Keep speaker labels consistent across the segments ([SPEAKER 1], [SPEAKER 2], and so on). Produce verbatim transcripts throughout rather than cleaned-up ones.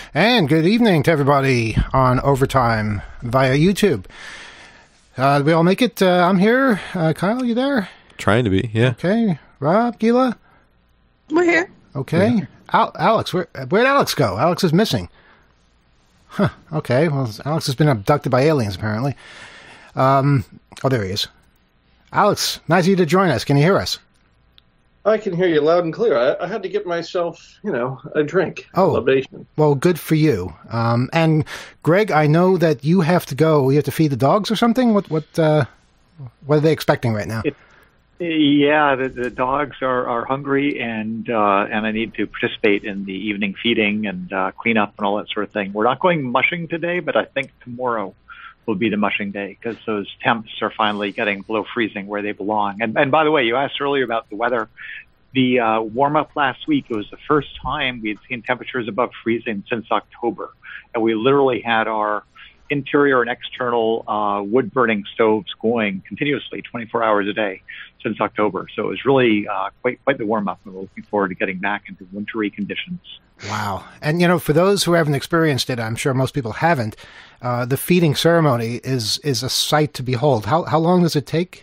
[SPEAKER 1] And good evening to everybody on Overtime via YouTube. Uh, did we all make it? Uh, I'm here. Uh, Kyle, you there?
[SPEAKER 2] Trying to be, yeah.
[SPEAKER 1] Okay. Rob, Gila?
[SPEAKER 3] We're here.
[SPEAKER 1] Okay.
[SPEAKER 2] Yeah.
[SPEAKER 1] Al- Alex, where, where'd Alex go? Alex is missing. Huh. Okay. Well, Alex has been abducted by aliens, apparently. Um. Oh, there he is. Alex, nice of you to join us. Can you hear us?
[SPEAKER 4] I can hear you loud and clear. I, I had to get myself, you know, a drink.
[SPEAKER 1] Oh,
[SPEAKER 4] libation. Well,
[SPEAKER 1] good for you. Um, and Greg, I know that you have to go. You have to feed the dogs or something. What what uh, what are they expecting right now?
[SPEAKER 5] It, yeah, the, the dogs are, are hungry, and uh, and I need to participate in the evening feeding and uh, clean up and all that sort of thing. We're not going mushing today, but I think tomorrow will be the mushing day because those temps are finally getting below freezing where they belong. And, and by the way, you asked earlier about the weather. The uh, warm-up last week, it was the first time we had seen temperatures above freezing since October. And we literally had our interior and external uh, wood-burning stoves going continuously twenty-four hours a day since October. So it was really uh, quite quite the warm-up, and we're looking forward to getting back into wintry conditions.
[SPEAKER 1] Wow. And, you know, for those who haven't experienced it, I'm sure most people haven't, uh, the feeding ceremony is is a sight to behold. How how long does it take?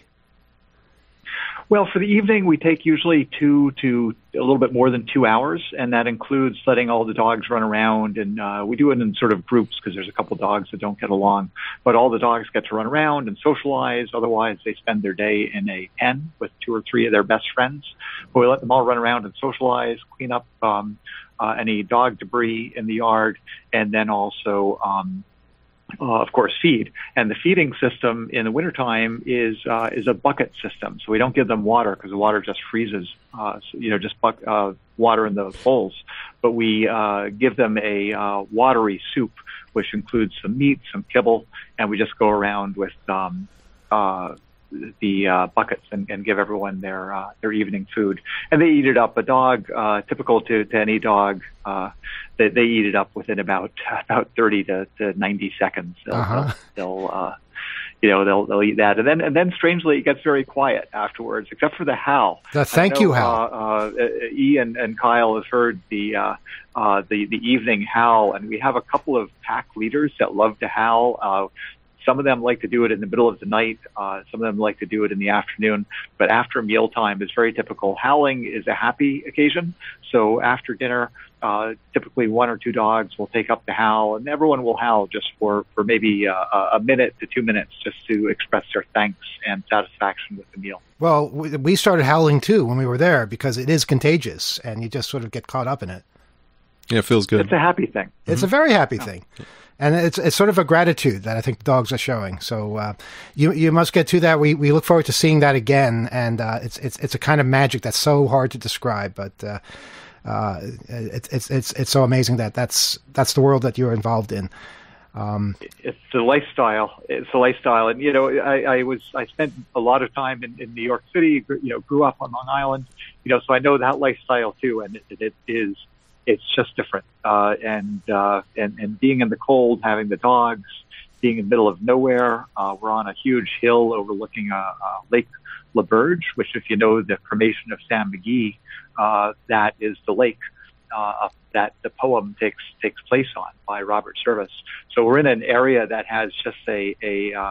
[SPEAKER 5] Well, for the evening, we take usually two to a little bit more than two hours, and that includes letting all the dogs run around, and uh, we do it in sort of groups because there's a couple dogs that don't get along, but all the dogs get to run around and socialize. Otherwise, they spend their day in a pen with two or three of their best friends. But we let them all run around and socialize, clean up um, uh, any dog debris in the yard, and then also um, Uh, of course, feed. And the feeding system in the wintertime is uh, is a bucket system. So we don't give them water because the water just freezes, uh, so, you know, just buck, uh, water in the bowls. But we uh, give them a uh, watery soup, which includes some meat, some kibble, and we just go around with um, uh, the uh, buckets and, and give everyone their uh, their evening food. And they eat it up. A dog, uh, typical to, to any dog, uh, they, they eat it up within about about thirty to, to ninety seconds. They'll,
[SPEAKER 1] Uh-huh.
[SPEAKER 5] they'll, they'll uh, you know, they'll they'll eat that, and then and then strangely it gets very quiet afterwards, except for the howl.
[SPEAKER 1] The thank
[SPEAKER 5] know,
[SPEAKER 1] you howl.
[SPEAKER 5] Uh, uh, Ian and Kyle have heard the uh, uh, the the evening howl, and we have a couple of pack leaders that love to howl. Uh, Some of them like to do it in the middle of the night. Uh, some of them like to do it in the afternoon. But after mealtime is very typical. Howling is a happy occasion. So after dinner, uh, typically one or two dogs will take up the howl, and everyone will howl just for, for maybe uh, a minute to two minutes just to express their thanks and satisfaction with the meal.
[SPEAKER 1] Well, we, we started howling, too, when we were there because it is contagious, and you just sort of get caught up in it.
[SPEAKER 2] Yeah, it feels good.
[SPEAKER 5] It's a happy thing.
[SPEAKER 1] It's mm-hmm. a very happy thing. And it's it's sort of a gratitude that I think the dogs are showing. So uh, you you must get to that. We we look forward to seeing that again. And uh, it's it's it's a kind of magic that's so hard to describe, but uh, uh, it's it's it's it's so amazing that that's that's the world that you're involved in. Um,
[SPEAKER 5] it's a lifestyle. It's a lifestyle, and you know, I, I was I spent a lot of time in, in New York City. You know, grew up on Long Island. You know, so I know that lifestyle too, and it, it is. It's just different, uh, and, uh, and and being in the cold, having the dogs, being in the middle of nowhere. Uh, we're on a huge hill overlooking uh, uh, Lake LaBerge, which, if you know the cremation of Sam McGee, uh, that is the lake uh, that the poem takes takes place on by Robert Service. So we're in an area that has just a a, uh,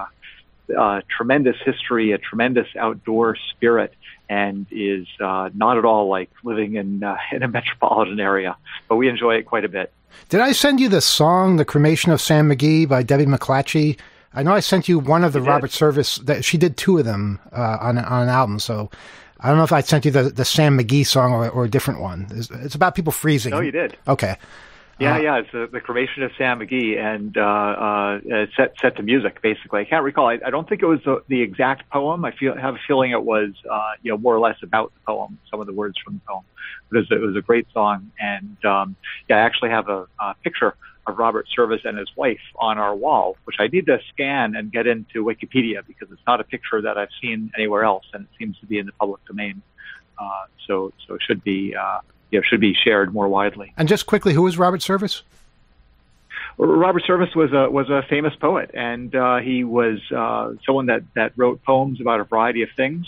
[SPEAKER 5] a tremendous history, a tremendous outdoor spirit, and is uh, not at all like living in uh, in a metropolitan area, but we enjoy it quite a bit.
[SPEAKER 1] Did I send you the song "The Cremation of Sam McGee" by Debbie McClatchy? I know I sent you one of the Robert Service. That she did two of them uh, on on an album. So I don't know if I sent you the, the Sam McGee song or, or a different one. It's, it's about people freezing.
[SPEAKER 5] No, you did.
[SPEAKER 1] Okay.
[SPEAKER 5] Yeah,
[SPEAKER 1] uh,
[SPEAKER 5] yeah, it's the, the cremation of Sam McGee, and uh, uh, it's set set to music. Basically, I can't recall. I, I don't think it was the, the exact poem. I feel have a feeling it was, uh, you know, more or less about the poem. Some of the words from the poem. But it was, it was a great song, and um, yeah, I actually have a, a picture of Robert Service and his wife on our wall, which I need to scan and get into Wikipedia because it's not a picture that I've seen anywhere else, and it seems to be in the public domain. Uh, so, so it should be. Uh, You know, should be shared more widely.
[SPEAKER 1] And just quickly, who is Robert Service?
[SPEAKER 5] Robert Service was a was a famous poet, and uh, he was uh, someone that, that wrote poems about a variety of things.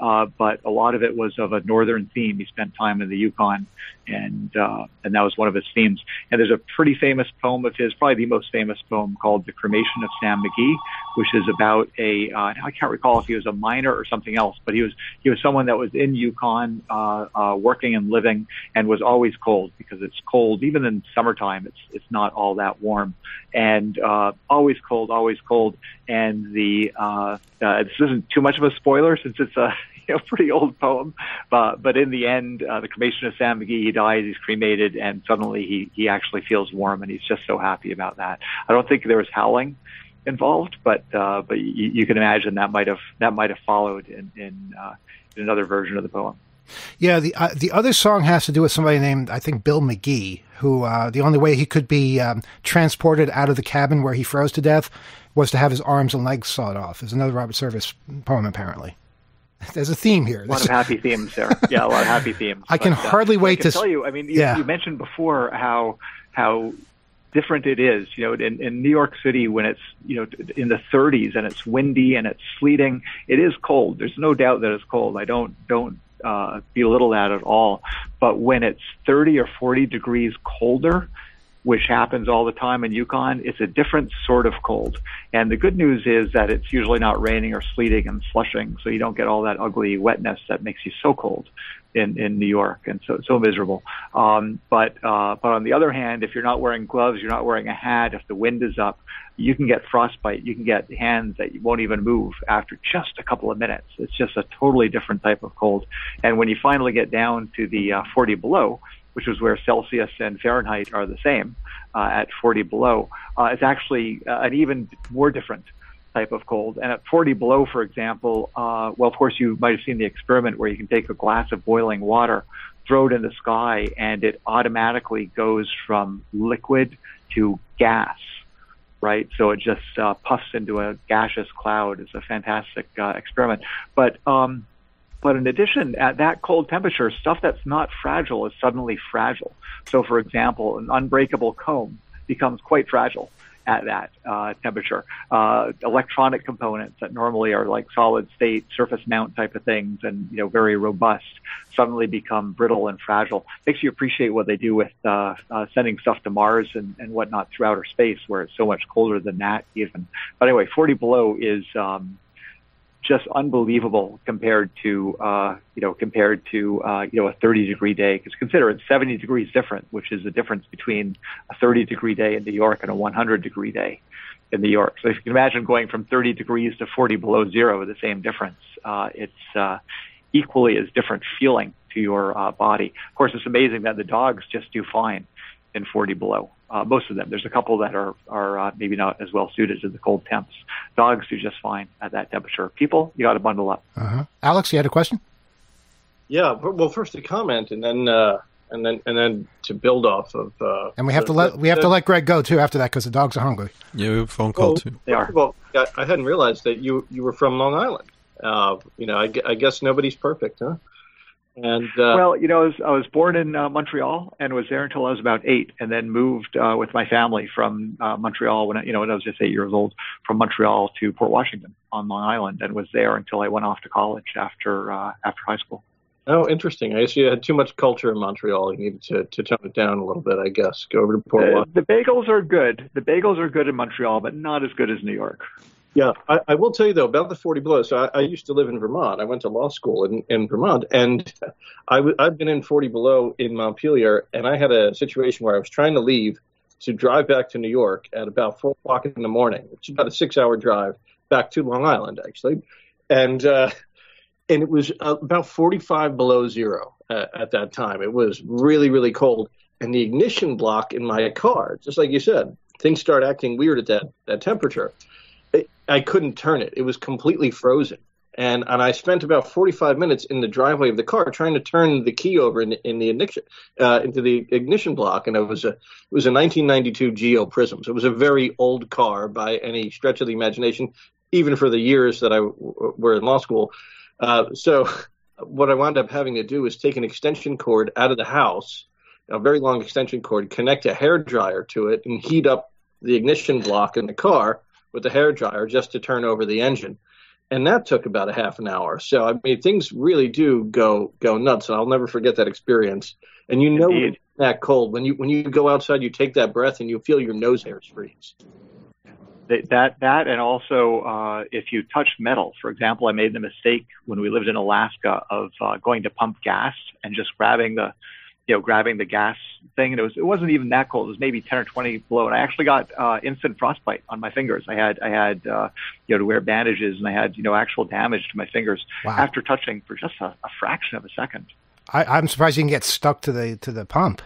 [SPEAKER 5] uh, but a lot of it was of a northern theme. He spent time in the Yukon, and uh, and that was one of his themes. And there's a pretty famous poem of his, probably the most famous poem, called "The Cremation of Sam McGee," which is about a uh, I can't recall if he was a miner or something else, but he was he was someone that was in Yukon, uh, uh, working and living, and was always cold, because it's cold even in summertime. It's it's not all that warm, and uh, always cold, always cold. And the uh, uh, this isn't too much of a spoiler since it's a you know, pretty old poem, but but in the end, uh, the cremation of Sam McGee, he dies, he's cremated, and suddenly he he actually feels warm, and he's just so happy about that. I don't think there was howling involved, but uh, but you, you can imagine that might have that might have followed in in, uh, in another version of the poem.
[SPEAKER 1] Yeah, the uh, the other song has to do with somebody named, I think, Bill McGee, who uh, the only way he could be um, transported out of the cabin where he froze to death was to have his arms and legs sawed off. There's another Robert Service poem, apparently. There's a theme here.
[SPEAKER 5] A lot of happy themes there. Yeah, a lot of happy themes.
[SPEAKER 1] I can
[SPEAKER 5] but,
[SPEAKER 1] hardly
[SPEAKER 5] uh,
[SPEAKER 1] wait
[SPEAKER 5] I can
[SPEAKER 1] to
[SPEAKER 5] tell you. I mean, you,
[SPEAKER 1] yeah.
[SPEAKER 5] you mentioned before how how different it is. You know, in, in New York City, when it's you know in the thirties and it's windy and it's sleeting, it is cold. There's no doubt that it's cold. I don't don't uh, belittle that at all. But when it's thirty or forty degrees colder, which happens all the time in Yukon, it's a different sort of cold. And the good news is that it's usually not raining or sleeting and slushing, so you don't get all that ugly wetness that makes you so cold in, in New York and so so miserable. Um, but uh, but on the other hand, if you're not wearing gloves, you're not wearing a hat, if the wind is up, you can get frostbite. You can get hands that won't even move after just a couple of minutes. It's just a totally different type of cold. And when you finally get down to the uh, forty below, which is where Celsius and Fahrenheit are the same, uh, at forty below, uh, it's actually uh, an even more different type of cold. And at forty below, for example, uh, well, of course, you might have seen the experiment where you can take a glass of boiling water, throw it in the sky, and it automatically goes from liquid to gas, right? So it just uh, puffs into a gaseous cloud. It's a fantastic uh, experiment. But um, But in addition, at that cold temperature, stuff that's not fragile is suddenly fragile. So, for example, an unbreakable comb becomes quite fragile at that uh, temperature. Uh, electronic components that normally are like solid state, surface mount type of things and, you know, very robust suddenly become brittle and fragile. Makes you appreciate what they do with uh, uh, sending stuff to Mars and, and whatnot through outer space, where it's so much colder than that even. But anyway, forty below is... Um, just unbelievable compared to, uh, you know, compared to, uh, you know, a thirty degree day. Because consider it's seventy degrees different, which is the difference between a thirty degree day in New York and a one hundred degree day in New York. So if you can imagine going from thirty degrees to forty below zero, the same difference, uh, it's uh, equally as different feeling to your uh, body. Of course, it's amazing that the dogs just do fine in forty below. Uh, most of them. There's a couple that are are uh, maybe not as well suited to the cold temps. Dogs do just fine at that temperature. People, you got to bundle up.
[SPEAKER 1] Uh-huh. Alex, you had a question?
[SPEAKER 4] Yeah. Well, first a comment, and then uh, and then and then to build off of. Uh,
[SPEAKER 1] and we have
[SPEAKER 4] the,
[SPEAKER 1] to let
[SPEAKER 4] the,
[SPEAKER 1] we have
[SPEAKER 4] the,
[SPEAKER 1] to let Greg go too after that because the dogs are hungry.
[SPEAKER 2] Yeah, we have a phone call
[SPEAKER 4] well,
[SPEAKER 2] too.
[SPEAKER 5] They are.
[SPEAKER 4] Well, I hadn't realized that you you were from Long Island. Uh, you know, I, I guess nobody's perfect, huh? And uh,
[SPEAKER 5] well, you know, I was, I was born in uh, Montreal and was there until I was about eight, and then moved uh, with my family from uh, Montreal when I, you know when I was just eight years old, from Montreal to Port Washington on Long Island, and was there until I went off to college after uh, after high school.
[SPEAKER 4] Oh, interesting. I guess you had too much culture in Montreal. You needed to, to tone it down a little bit, I guess. Go over to Port
[SPEAKER 5] The,
[SPEAKER 4] Washington.
[SPEAKER 5] the bagels are good. The bagels are good in Montreal, but not as good as New York.
[SPEAKER 4] Yeah, I, I will tell you, though, about the forty below. So I, I used to live in Vermont. I went to law school in, in Vermont, and I w- I've been in forty below in Montpelier, and I had a situation where I was trying to leave to drive back to New York at about four o'clock in the morning, which is about a six-hour drive back to Long Island, actually. And uh, and it was about forty-five below zero uh, at that time. It was really, really cold. And the ignition block in my car, just like you said, things start acting weird at that, that temperature. I couldn't turn it. It was completely frozen. And and I spent about forty-five minutes in the driveway of the car trying to turn the key over in, in the ignition uh, into the ignition block. And it was a it was a nineteen ninety-two Geo Prism. So it was a very old car by any stretch of the imagination, even for the years that I w- were in law school. Uh, so what I wound up having to do was take an extension cord out of the house, a very long extension cord, connect a hairdryer to it, and heat up the ignition block in the car with the hairdryer just to turn over the engine. and that took about a half an hour. So I mean, things really do go go nuts, and I'll never forget that experience. And you know,
[SPEAKER 5] Indeed.
[SPEAKER 4] It's that cold when you when you go outside, you take that breath, and you feel your nose hairs freeze.
[SPEAKER 5] That that and also uh, if you touch metal, for example, I made the mistake when we lived in Alaska of uh, going to pump gas and just grabbing the, you know, grabbing the gas thing, and it was it wasn't even that cold. It was maybe ten or twenty below, and I actually got uh, instant frostbite on my fingers. I had I had uh, you know to wear bandages, and I had you know actual damage to my fingers
[SPEAKER 1] Wow.
[SPEAKER 5] after touching for just a, a fraction of a second.
[SPEAKER 1] I, I'm surprised you can get stuck to the to the pump.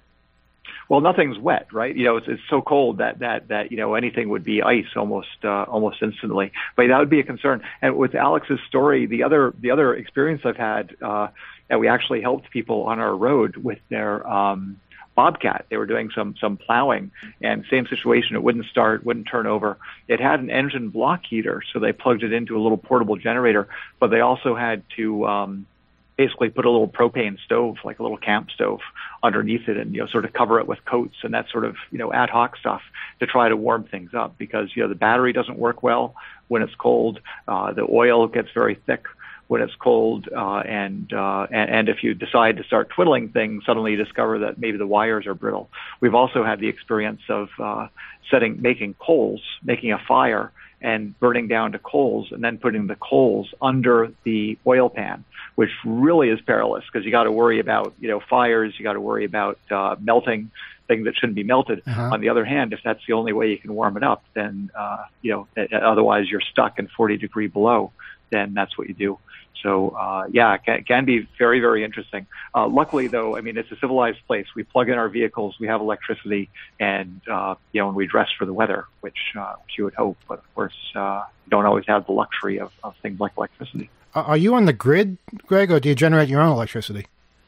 [SPEAKER 5] Well, nothing's wet, right? You know, it's, it's so cold that, that, that, you know, anything would be ice almost, uh, almost instantly. But that would be a concern. And with Alex's story, the other, the other experience I've had, uh, that we actually helped people on our road with their, um, Bobcat. They were doing some, some plowing, and same situation. It wouldn't start, wouldn't turn over. It had an engine block heater, so they plugged it into a little portable generator, but they also had to, um, basically put a little propane stove, like a little camp stove, underneath it, and you know sort of cover it with coats and that sort of you know ad hoc stuff to try to warm things up, because you know the battery doesn't work well when it's cold. Uh, the oil gets very thick when it's cold, uh, and, uh, and and if you decide to start twiddling things, suddenly you discover that maybe the wires are brittle. We've also had the experience of uh, setting, making coals, making a fire, and burning down to coals, and then putting the coals under the oil pan, which really is perilous because you got to worry about, you know, fires, you got to worry about uh, melting things that shouldn't be melted.
[SPEAKER 1] Uh-huh.
[SPEAKER 5] On the other hand, if that's the only way you can warm it up, then, uh, you know, otherwise you're stuck in forty degree below, then that's what you do. So, uh, yeah, it can, it can be very, very interesting. Uh, luckily, though, I mean, it's a civilized place. We plug in our vehicles, we have electricity, and, uh, you know, and we dress for the weather, which, uh, which you would hope. But, of course, uh, you don't always have the luxury of, of things like electricity.
[SPEAKER 1] Are you on the grid, Greg, or do you generate your own electricity?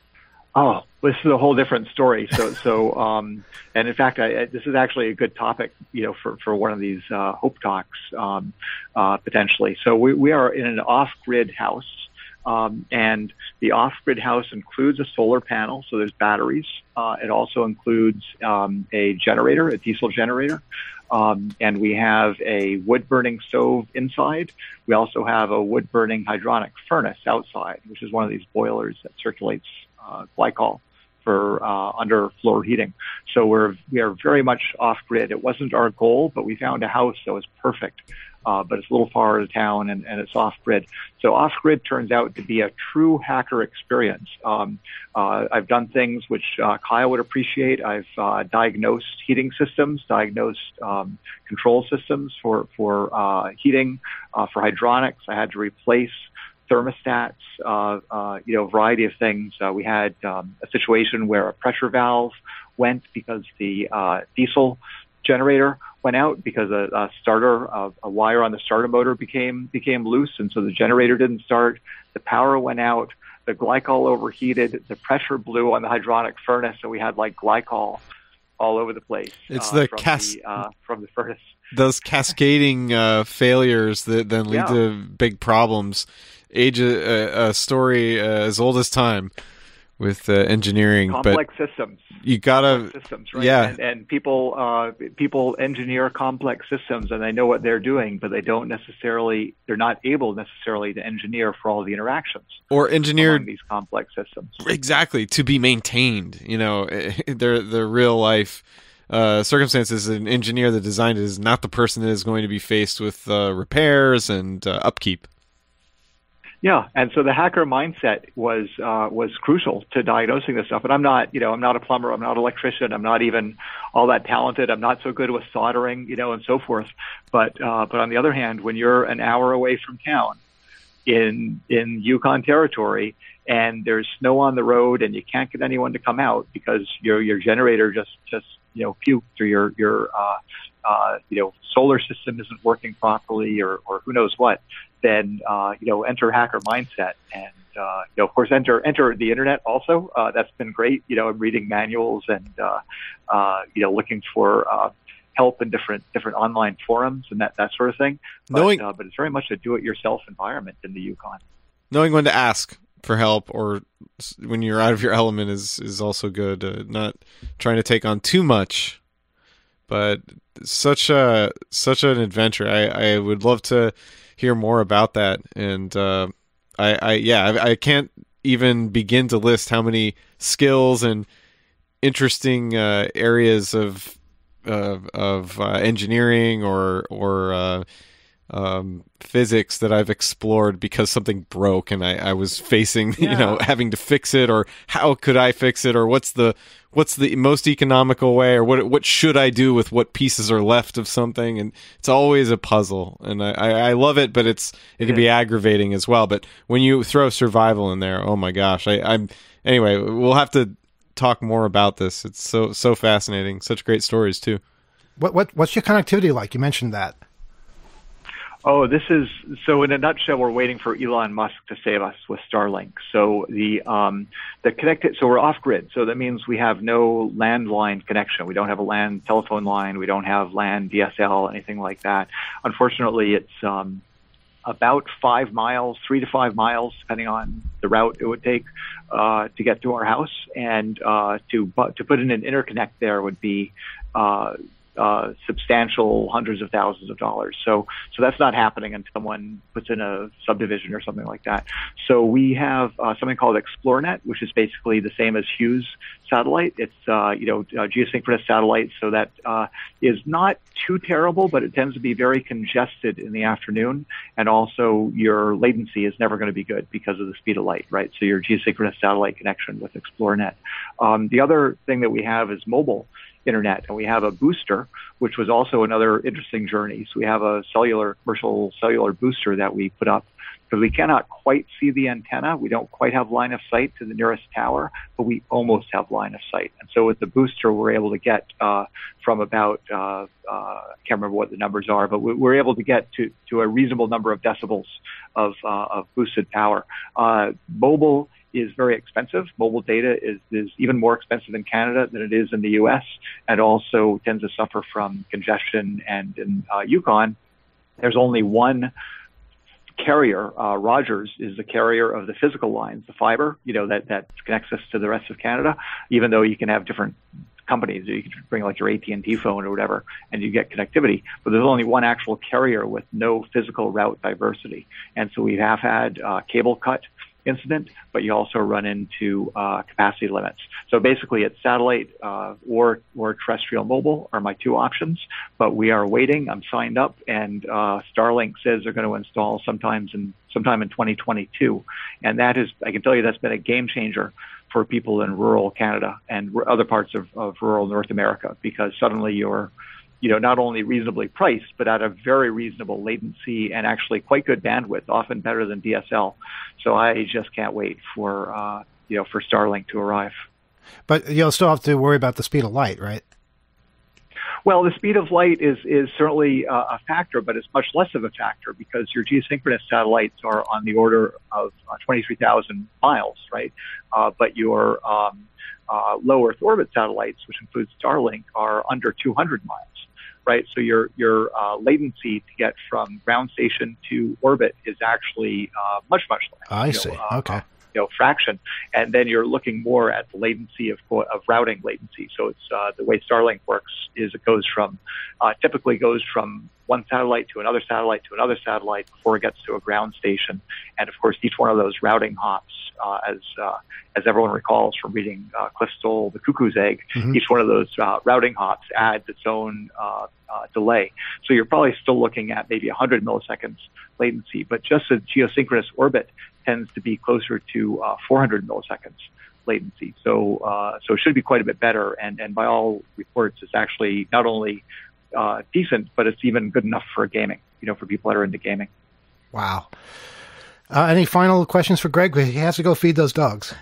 [SPEAKER 5] Oh, this is a whole different story. So, so, um, and in fact, I, this is actually a good topic, you know, for, for one of these, uh, Hope Talks, um, uh, potentially. So we, we are in an off-grid house, um, and the off-grid house includes a solar panel. So there's batteries. Uh, it also includes, um, a generator, a diesel generator. Um, and we have a wood-burning stove inside. We also have a wood-burning hydronic furnace outside, which is one of these boilers that circulates uh, glycol for uh, underfloor heating. So we're we are very much off-grid. It wasn't our goal, but we found a house that was perfect. Uh, but it's a little far out of town, and, and it's off-grid. So off-grid turns out to be a true hacker experience. Um, uh, I've done things which uh, Kyle would appreciate. I've uh, diagnosed heating systems, diagnosed um, control systems for, for uh, heating, uh, for hydronics. I had to replace thermostats, uh, uh, you know, a variety of things. Uh, we had um, a situation where a pressure valve went because the uh, diesel generator went out because a, a starter, a, a wire on the starter motor became became loose, and so the generator didn't start. The power went out. The glycol overheated. The pressure blew on the hydronic furnace, so we had like glycol all over the place.
[SPEAKER 2] It's
[SPEAKER 5] uh,
[SPEAKER 2] the
[SPEAKER 5] from
[SPEAKER 2] cas-
[SPEAKER 5] the, uh, from the furnace.
[SPEAKER 2] Those cascading uh, failures that then lead
[SPEAKER 5] Yeah.
[SPEAKER 2] to big problems. Age a, a story uh, as old as time with uh, engineering,
[SPEAKER 5] Complex
[SPEAKER 2] but
[SPEAKER 5] systems.
[SPEAKER 2] you gotta,
[SPEAKER 5] systems, right?
[SPEAKER 2] yeah.
[SPEAKER 5] And, and people, uh, people engineer complex systems, and they know what they're doing, but they don't necessarily, they're not able necessarily to engineer for all the interactions
[SPEAKER 2] or engineered
[SPEAKER 5] among these complex systems.
[SPEAKER 2] exactly to be maintained. You know, their their real life uh, circumstances. An engineer that designed it is not the person that is going to be faced with uh, repairs and uh, upkeep.
[SPEAKER 5] Yeah, and so the hacker mindset was uh, was crucial to diagnosing this stuff. And I'm not, you know, I'm not a plumber, I'm not an electrician, I'm not even all that talented, I'm not so good with soldering, you know, and so forth. But uh, but on the other hand, when you're an hour away from town in in Yukon territory, and there's snow on the road, and you can't get anyone to come out because your your generator just just you know puked, or your your uh, uh, you know solar system isn't working properly, or or who knows what. Then uh, you know, enter hacker mindset, and uh, you know, of course, enter enter the internet. Also, uh, that's been great. You know, I'm reading manuals and uh, uh, you know, looking for uh, help in different different online forums and that that sort of thing. But,
[SPEAKER 2] Knowing,
[SPEAKER 5] uh, but it's very much a do-it-yourself environment in the Yukon.
[SPEAKER 2] Knowing when to ask for help or when you're out of your element is is also good. Uh, not trying to take on too much, but such a such an adventure. I I would love to hear more about that. And uh, I, I, yeah, I, I can't even begin to list how many skills and interesting uh, areas of uh, of uh, engineering or or uh, um, physics that I've explored because something broke and I, I was facing, yeah. you know, having to fix it, or how could I fix it, or what's the what's the most economical way, or what what should I do with what pieces are left of something. And it's always a puzzle, and I, I, I love it, but it's it can be aggravating as well. But when you throw survival in there, oh my gosh, I, I'm anyway. We'll have to talk more about this. It's so so fascinating. Such great stories too.
[SPEAKER 1] What what what's your connectivity like? You mentioned that.
[SPEAKER 5] Oh, this is, so in a nutshell, we're waiting for Elon Musk to save us with Starlink. So the, um, the connected, so we're off grid. So that means we have no landline connection. We don't have a land telephone line. We don't have land D S L, anything like that. Unfortunately, it's, um, about five miles, three to five miles, depending on the route it would take, uh, to get to our house. And, uh, to, to put in an interconnect there would be, uh, Uh, substantial hundreds of thousands of dollars. So, so that's not happening until someone puts in a subdivision or something like that. So we have uh, something called ExploreNet, which is basically the same as Hughes satellite. It's, uh, you know, uh, geosynchronous satellite. So that uh, is not too terrible, but it tends to be very congested in the afternoon. And also your latency is never going to be good because of the speed of light, right? So your geosynchronous satellite connection with ExploreNet. Um, the other thing that we have is mobile internet, and we have a booster, which was also another interesting journey. So we have a cellular, commercial cellular booster that we put up because we cannot quite see the antenna. We don't quite have line of sight to the nearest tower, but we almost have line of sight. And so with the booster, we're able to get uh, from about, uh, uh, I can't remember what the numbers are, but we're able to get to, to a reasonable number of decibels of, uh, of boosted power. Uh, mobile is very expensive. Mobile data is, is even more expensive in Canada than it is in the U S, and also tends to suffer from congestion. And in uh, Yukon, there's only one carrier. Uh, Rogers is the carrier of the physical lines, the fiber, you know, that, that connects us to the rest of Canada, even though you can have different companies. You can bring like your A T and T phone or whatever, and you get connectivity. But there's only one actual carrier with no physical route diversity. And so we have had uh, cable cut incident, but you also run into uh, capacity limits. So basically it's satellite uh, or or terrestrial mobile are my two options, but we are waiting. I'm signed up, and uh, Starlink says they're going to install sometimes in sometime in twenty twenty-two. And that is, I can tell you, that's been a game changer for people in rural Canada and other parts of, of rural North America, because suddenly you're you know, not only reasonably priced, but at a very reasonable latency and actually quite good bandwidth, often better than D S L. So I just can't wait for, uh, you know, for Starlink to arrive.
[SPEAKER 1] But you'll still have to worry about the speed of light, right?
[SPEAKER 5] Well, the speed of light is, is certainly uh, a factor, but it's much less of a factor because your geosynchronous satellites are on the order of uh, twenty-three thousand miles, right? Uh, but your um, uh, low Earth orbit satellites, which includes Starlink, are under two hundred miles. Right, so your your uh, latency to get from ground station to orbit is actually uh, much much less.
[SPEAKER 1] I
[SPEAKER 5] you
[SPEAKER 1] see.
[SPEAKER 5] Know, uh,
[SPEAKER 1] okay.
[SPEAKER 5] You know, fraction, and then you're looking more at the latency of of routing latency. So it's uh, the way Starlink works is it goes from uh, typically goes from one satellite to another satellite to another satellite before it gets to a ground station, and of course each one of those routing hops, uh, as uh, as everyone recalls from reading uh, Cliff Stoll, The Cuckoo's Egg, mm-hmm. each one of those uh, routing hops adds its own uh, uh, delay. So you're probably still looking at maybe one hundred milliseconds latency, but just a geosynchronous orbit tends to be closer to uh, four hundred milliseconds latency. So uh, so it should be quite a bit better, and, and by all reports, it's actually not only uh, decent, but it's even good enough for gaming, you know, for people that are into gaming.
[SPEAKER 1] Wow. Uh, any final questions for Greg? He has to go feed those dogs.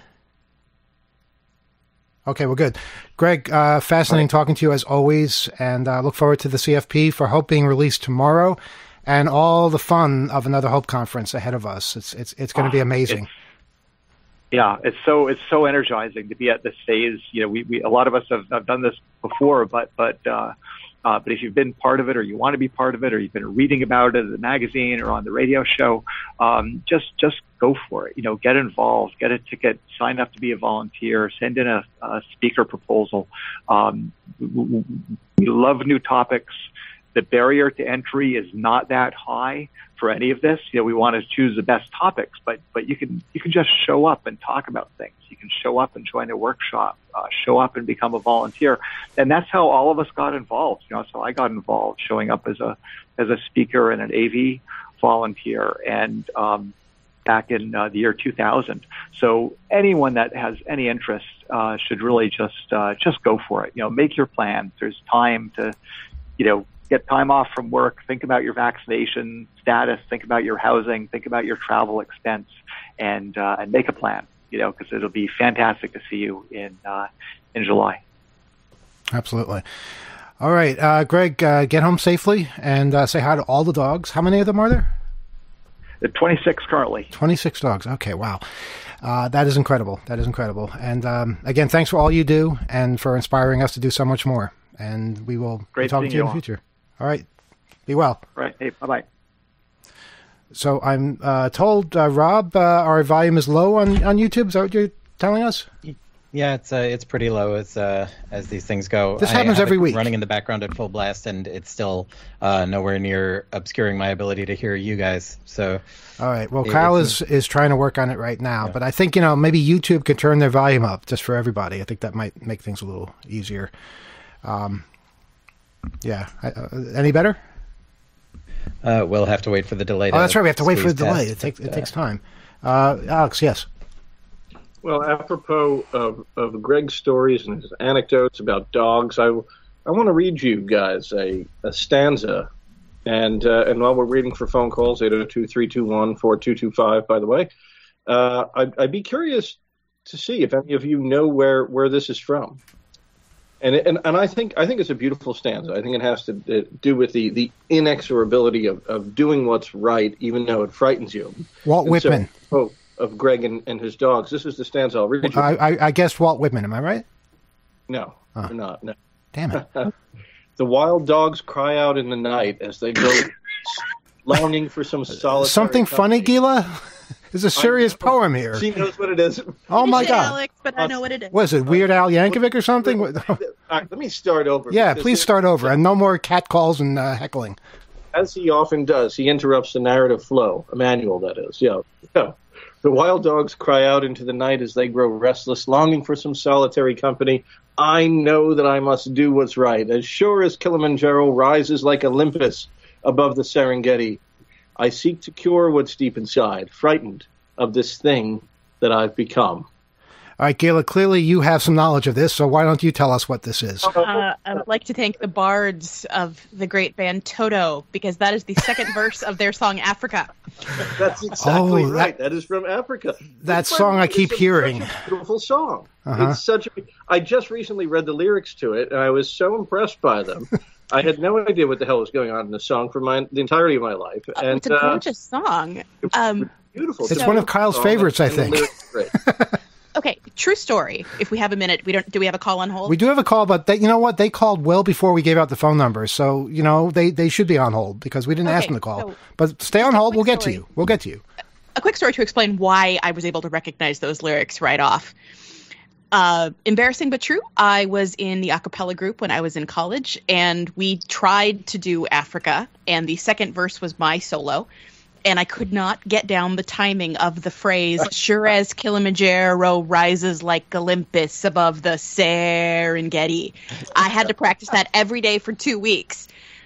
[SPEAKER 1] Okay, well, good. Greg, uh, fascinating right. talking to you as always, and uh, look forward to the C F P for Hope being released tomorrow, and all the fun of another Hope conference ahead of us. It's it's it's going to oh, be amazing.
[SPEAKER 5] It's, yeah, it's so it's so energizing to be at this phase. You know, we, we a lot of us have, have done this before, but but uh, uh, but if you've been part of it, or you want to be part of it, or you've been reading about it in the magazine or on the radio show, um, just just go for it. You know, get involved, get a ticket, sign up to be a volunteer, send in a, a speaker proposal. Um, we love new topics. the barrier to entry is not that high for any of this. You know, we want to choose the best topics, but but you can you can just show up and talk about things. You can show up and join a workshop, uh, show up and become a volunteer, and that's how all of us got involved. You know, so I got involved showing up as a as a speaker and an A V volunteer, and um, back in uh, the year two thousand. So anyone that has any interest uh, should really just uh, just go for it. You know, make your plans. There's time to, you know, get time off from work, think about your vaccination status, think about your housing, think about your travel expense, and uh, and make a plan, you know, because it'll be fantastic to see you in uh, in July.
[SPEAKER 1] Absolutely. All right, uh, Greg, uh, get home safely and uh, say hi to all the dogs. How many of them are there?
[SPEAKER 5] The twenty-six currently.
[SPEAKER 1] twenty-six dogs. Okay, wow. Uh, that is incredible. That is incredible. And um, again, thanks for all you do and for inspiring us to do so much more. And we will
[SPEAKER 5] Great
[SPEAKER 1] be talking to you in the
[SPEAKER 5] all.
[SPEAKER 1] future. All right. Be well.
[SPEAKER 5] All right. Hey, bye-bye.
[SPEAKER 1] So I'm uh, told, uh, Rob, uh, our volume is low on, on YouTube. Is that what you're telling us?
[SPEAKER 3] Yeah, it's uh, it's pretty low as uh, as these things go.
[SPEAKER 1] This
[SPEAKER 3] I
[SPEAKER 1] happens
[SPEAKER 3] have
[SPEAKER 1] every
[SPEAKER 3] it
[SPEAKER 1] week.
[SPEAKER 3] running in the background at full blast, and it's still uh, nowhere near obscuring my ability to hear you guys. So,
[SPEAKER 1] all right. Well,
[SPEAKER 3] it,
[SPEAKER 1] Kyle is, is trying to work on it right now, yeah. But I think, you know, maybe YouTube could turn their volume up just for everybody. I think that might make things a little easier. Um, yeah. Uh, any better?
[SPEAKER 3] Uh, we'll have to wait for the delay.
[SPEAKER 1] Oh, that's right. We have to wait for the delay.
[SPEAKER 3] Test,
[SPEAKER 1] it takes it
[SPEAKER 3] uh,
[SPEAKER 1] takes time. Uh, Alex, yes.
[SPEAKER 4] Well, apropos of, of Greg's stories and his anecdotes about dogs, I, I want to read you guys a, a stanza. And uh, and while we're reading for phone calls, eight oh two, three two one, four two two five, by the way, uh, I'd, I'd be curious to see if any of you know where, where this is from. And, and and I think I think it's a beautiful stanza. I think it has to do with the, the inexorability of, of doing what's right, even though it frightens you.
[SPEAKER 1] Walt
[SPEAKER 4] and
[SPEAKER 1] Whitman.
[SPEAKER 4] So, oh, of Greg and, and his dogs. This is the stanza I'll read you.
[SPEAKER 1] I, I, I guessed Walt Whitman. Am I right?
[SPEAKER 4] No,
[SPEAKER 1] oh.
[SPEAKER 4] you're not. No.
[SPEAKER 1] Damn it.
[SPEAKER 4] The wild dogs cry out in the night as they go longing for some solitary
[SPEAKER 1] Something funny,
[SPEAKER 4] company.
[SPEAKER 1] Gila? There's a serious poem here.
[SPEAKER 4] She knows what it is.
[SPEAKER 1] Oh, my God.
[SPEAKER 6] Alex, but I know what it is.
[SPEAKER 1] What is it, Weird Al Yankovic or something?
[SPEAKER 4] All right, let me start over.
[SPEAKER 1] Yeah, please start over. And no more cat calls and uh, heckling.
[SPEAKER 4] As he often does, he interrupts the narrative flow. Emmanuel, that is. Yeah. yeah. The wild dogs cry out into the night as they grow restless, longing for some solitary company. I know that I must do what's right. As sure as Kilimanjaro rises like Olympus above the Serengeti, I seek to cure what's deep inside, frightened of this thing that I've become.
[SPEAKER 1] All right, Gayla, clearly you have some knowledge of this, so why don't you tell us what this is?
[SPEAKER 6] Uh, I would like to thank the bards of the great band Toto, because that is the second verse of their song Africa.
[SPEAKER 4] That's exactly
[SPEAKER 1] Oh, that-
[SPEAKER 4] right. That is from Africa.
[SPEAKER 1] That
[SPEAKER 4] It's
[SPEAKER 1] song I
[SPEAKER 4] it's
[SPEAKER 1] keep
[SPEAKER 4] a-
[SPEAKER 1] hearing.
[SPEAKER 4] Such a beautiful song.
[SPEAKER 1] Uh-huh.
[SPEAKER 4] It's such a, I just recently read the lyrics to it, and I was so impressed by them. I had no idea what the hell was going on in the song for my the entirety of my life.
[SPEAKER 6] Uh,
[SPEAKER 4] And
[SPEAKER 6] it's a
[SPEAKER 4] uh,
[SPEAKER 6] gorgeous song.
[SPEAKER 4] it was
[SPEAKER 6] Um,
[SPEAKER 4] beautiful.
[SPEAKER 1] It's
[SPEAKER 6] So-
[SPEAKER 1] one of Kyle's
[SPEAKER 4] song,
[SPEAKER 1] favorites, I
[SPEAKER 4] and the
[SPEAKER 1] think.
[SPEAKER 4] lyrics are great.
[SPEAKER 6] okay, true story. If we have a minute, we don't. Do we have a call on hold?
[SPEAKER 1] We do have a call, but they, you know what? They called well before we gave out the phone numbers, so, you know, they, they should be on hold because we didn't ask
[SPEAKER 6] Okay,
[SPEAKER 1] them to call.
[SPEAKER 6] so
[SPEAKER 1] But stay on
[SPEAKER 6] just a
[SPEAKER 1] hold. We'll
[SPEAKER 6] quick
[SPEAKER 1] get to
[SPEAKER 6] story.
[SPEAKER 1] you. We'll get to you.
[SPEAKER 6] A quick story to explain why I was able to recognize those lyrics right off. Uh, embarrassing but true. I was in the a cappella group when I was in college, and we tried to do Africa, and the second verse was my solo, and I could not get down the timing of the phrase, sure as Kilimanjaro rises like Olympus above the Serengeti. I had to practice that every day for two weeks.